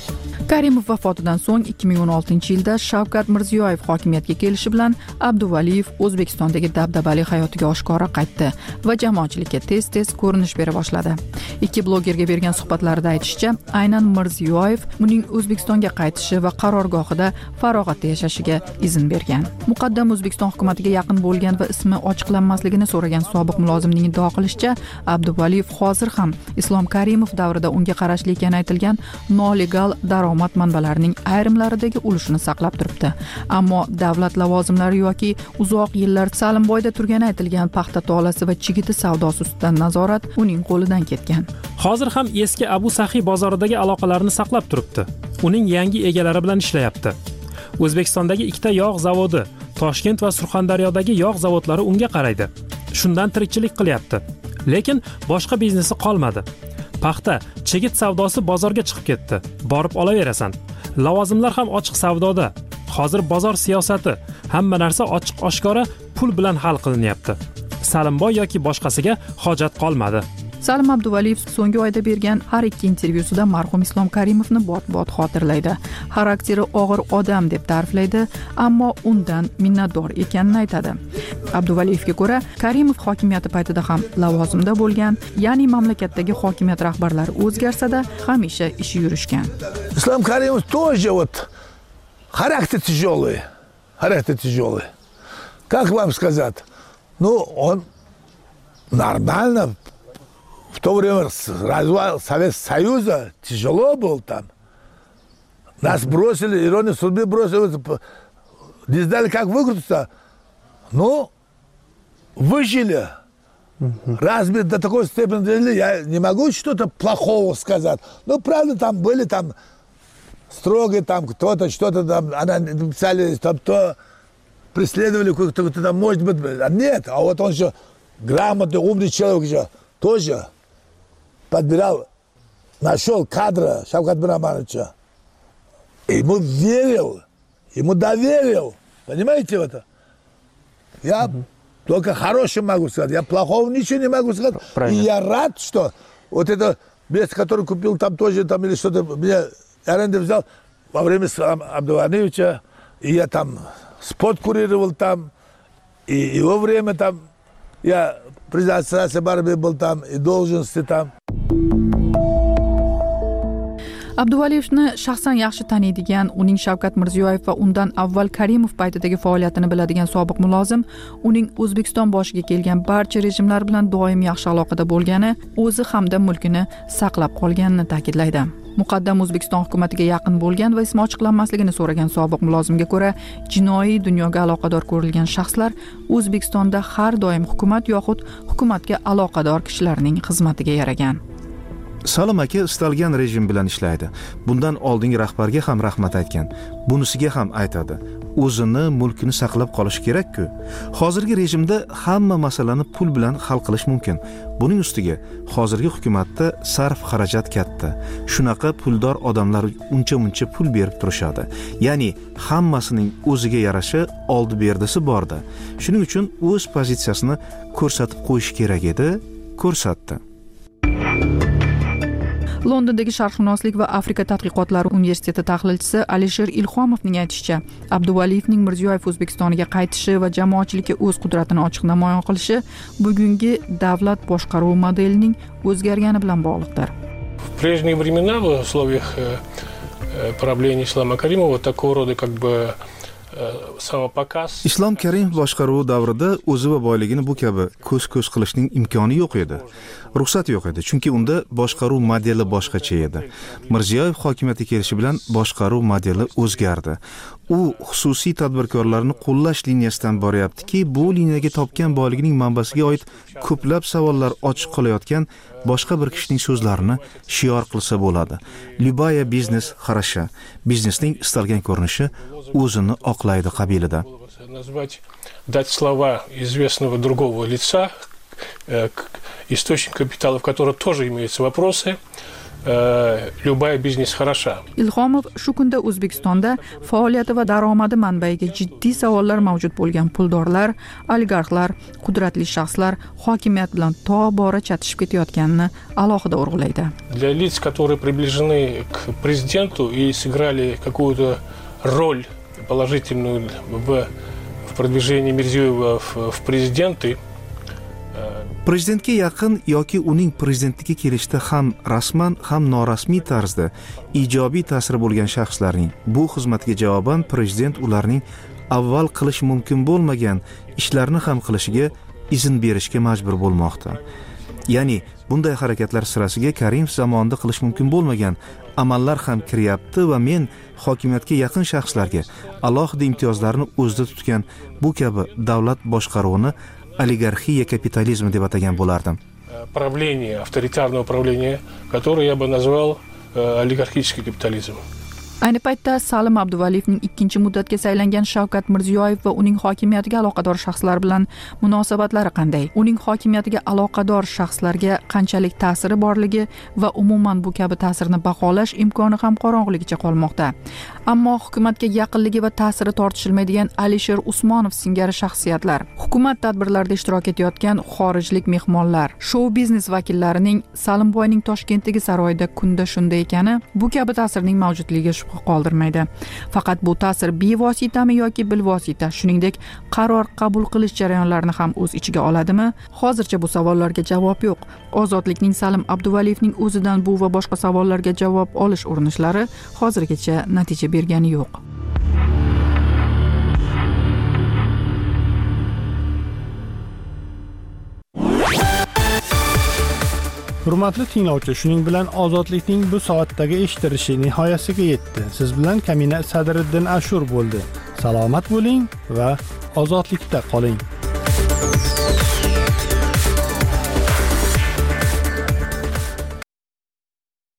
Karimov vafotidan so'ng ikki ming o'n oltinchi yilda Shavkat Mirziyoyev hokimiyatga kelishi bilan Abduvaliyev O'zbekistondagi dabdabali hayotiga oshkora qaytdi va jamoatchilikka tez-tez ko'rinish bera boshladi. Ikki blogerga bergan suhbatlarida aytishicha, aynan Mirziyoyev uning O'zbekistonga qaytishi va qarorgohida farog'atda yashashiga izn bergan. Muqaddam O'zbekiston hukumatiga yaqin bo'lgan va ismi ochiqlanmasligini so'ragan sobiq mulozimning iddao qilishicha, Abduvaliyev hozir ham Islom Karimov davrida unga qarashli ekani aytilgan nolegal daromad manbalarining ayrimlaridagi ulushini saqlab turibdi. Ammo davlat lavozimlari yoki uzoq yillar Salimboyda turgani aytilgan paxta tolasi va chigiti savdosi ustidan nazorat uning qo'lidan ketgan. Hozir ham eski Abu Saxiy bozoridagi aloqalarini saqlab turibdi. Uning yangi egalari bilan ishlayapti. O'zbekistondagi ikkita yog' zavodi, Toshkent va Surxondaryodagi yog' zavodlari unga qaraydi. Shundan tirikchilik qilyapti. Lekin boshqa biznesi qolmadi. Paxta, chigit savdosi bozorga chiqib ketdi. Borib olaverasan. Lavozimlar ham ochiq savdoda. Hozir bozor siyosati, hamma narsa ochiq-oshkora pul bilan hal qilinyapti. Salimboy yoki boshqasiga hojat qolmadi. Salim Abduvaliyev so'nggi oyda bergan har ikki intervyusida marhum Islom Karimovni bot-bot xotirlaydi. Xarakteri og'ir odam deb ta'riflaydi, ammo undan minnatdor ekanini aytadi. Abduvaliyevga ko'ra, Karimov hokimiyati paytida ham lavozimda bo'lgan, ya'ni mamlakatdagi hokimiyat rahbarlari o'zgarsa-da, hamisha ishi yurishgan. Islom Karimov тоже вот характер тяжелый, характер тяжелый. Как вам сказать? Ну, он нормально. В то время развал Советского Союза тяжело был там. Нас бросили, ирония судьбы бросили, не знали, как выкрутиться. Ну, выжили. Разве до такой степени я не могу что-то плохого сказать. Ну, правда, там были там строгие, там кто-то, что-то там, она писали, там то преследовали, кто-то там, может быть, нет. А вот он же грамотный, умный человек же тоже подбирал, нашел кадра Шавкат Миромоновича. Ему верил, ему доверил. Понимаете это? Я угу. только хорошее могу сказать. Я плохого ничего не могу сказать. Правильно. И я рад, что вот это место, которое купил там тоже, там или что-то, меня аренду взял во время Абдувалиевича. И я там спот курировал там. И его время там я президент Ассоциации борьбы был там, и должности там. Abduvaliyevni shaxsan yaxshi taniydigan, uning Shavkat Mirziyoyev va undan avval Karimov paytidagi faoliyatini biladigan sobiq mulozim, uning O'zbekiston boshiga kelgan barcha rejimlar bilan doim yaxshi aloqada bo'lgani, o'zi hamda mulkini saqlab qolganini ta'kidlaydi. Muqaddam O'zbekiston hukumatiga yaqin bo'lgan va ismi ochiqlanmasligini so'ragan sobiq mulozimga ko'ra, jinoiy dunyoga aloqador ko'rilgan shaxslar O'zbekistonda har doim hukumat yoxud hukumatga aloqador kishilarning xizmatiga yaragan. Salim aka istalgan rejim bilan ishlaydi. Bundan oldingi rahbarga ham rahmat aytgan. Bunisiga ham aytadi. O'zini, mulkini saqlab qolish kerak-ku. Hozirgi rejimda hamma masalani pul bilan hal qilish mumkin. Buning ustiga hozirgi hukumatda sarf xarajat katta. Shunaqa puldor odamlar uncha-muncha pul berib turishadi. Ya'ni hammasining o'ziga yarasha oldi-berdisi borda. Shuning uchun o'z pozitsiyasini ko'rsatib qo'yish kerak edi, ko'rsatdi. Londondagi Sharqshunoslik va Afrika tadqiqotlari universiteti tahlilchisi Alisher Ilhomovning aytishicha, Abduvaliyevning Mirziyoyev O'zbekistoniga qaytishi va jamoatchilikka o'z qudratini ochiq namoyon qilishi bugungi davlat boshqaruv modelining o'zgargani bilan bog'liqdir. В прежние времена, в условиях правления Ислама Каримова, такого рода как бы Islom Karimov boshqaruvi davrida o'zi va boyligini bu kabi ko'z-ko'z qilishning imkoni yo'q edi. Ruxsat yo'q edi, chunki unda boshqaruv modeli boshqacha edi. Mirziyoyev hokimiyatga kelishi bilan boshqaruv modeli o'zgardi. U xususiy tadbirkorlarni qo'llash liniyasidan boryaptiki, bu liniyaga topgan boyligining manbasiga oid ko'plab savollar ochiq qolayotgan boshqa bir kishining so'zlarini shior qilsa bo'ladi. Любая biznes хороша. Biznesning istalgan ko'rinishi o'zini oqlaydi qabilida. Назвать, дать слова известного другого лица, источник капитала, в котором тоже имеются вопросы, любая бизнес хороша. Ilhomov shu kunda O'zbekistonda faoliyati va daromadi manbaiga jiddiy savollar mavjud bo'lgan puldorlar, oligarxlar, qudratli shaxslar hokimiyat bilan tobora chatishib ketayotganini alohida urg'ulaydi. Для лиц, которые приближены к президенту и сыграли какую-то роль положительную в, в продвижении Мирзиёева в, в президенты, prezidentga yaqin yoki uning prezidentlikka kelishda ham rasman ham norasmiy tarzda ijobiy ta'siri bo'lgan shaxslarning bu xizmatga javoban prezident ularning avval qilish mumkin bo'lmagan ishlarni ham qilishiga izn berishga majbur bo'lmoqda. Ya'ni bunday harakatlar sirasiga Karimov zamonida qilish mumkin bo'lmagan amallar ham kiryapti va men hokimiyatga yaqin shaxslarga alohida imtiyozlarni o'zida tutgan bu kabi davlat boshqaruvini oligarxiya kapitalizmi deb atagan bo'lardim. Правление, авторитарное управление, которое я бы назвал олигархический капитализм. Ayni paytda Salim Abduvaliyevning ikkinchi muddatga saylangan Shavkat Mirziyoyev va uning hokimiyatiga aloqador shaxslar bilan munosabatlari qanday? Uning hokimiyatiga aloqador shaxslarga qanchalik ta'siri borligi va umuman bu kabi ta'sirni baholash imkoni ham qorong'uligicha qolmoqda. Ammo hukumatga yaqinligi va ta'siri tortishilmaydigan Alisher Usmonov singari shaxsiyatlar, hukumat tadbirlarida ishtirok etayotgan xorijlik mehmonlar, shou biznes vakillarining Salimboyning Toshkentdagi saroyida kunda shunda ekani bu kabi ta'sirning mavjudligiga shubha qoldirmaydi. Faqat bu ta'sir bevositami yoki bilvosita, shuningdek qaror qabul qilish jarayonlarini ham o'z ichiga oladimi? Hozircha bu savollarga javob yo'q. Ozodlikning Salim Abduvaliyevning o'zidan bu va boshqa savollarga javob olish urinishlari hozirgacha natija bergani yo'q. Hurmatli tinglovchi, shuning bilan ozodlikning bu soatdagi eshitilishi nihoyasiga yetdi. Siz bilan Kamina Sadriddin Ashur bo'ldi. Salomat bo'ling va ozodlikda qoling.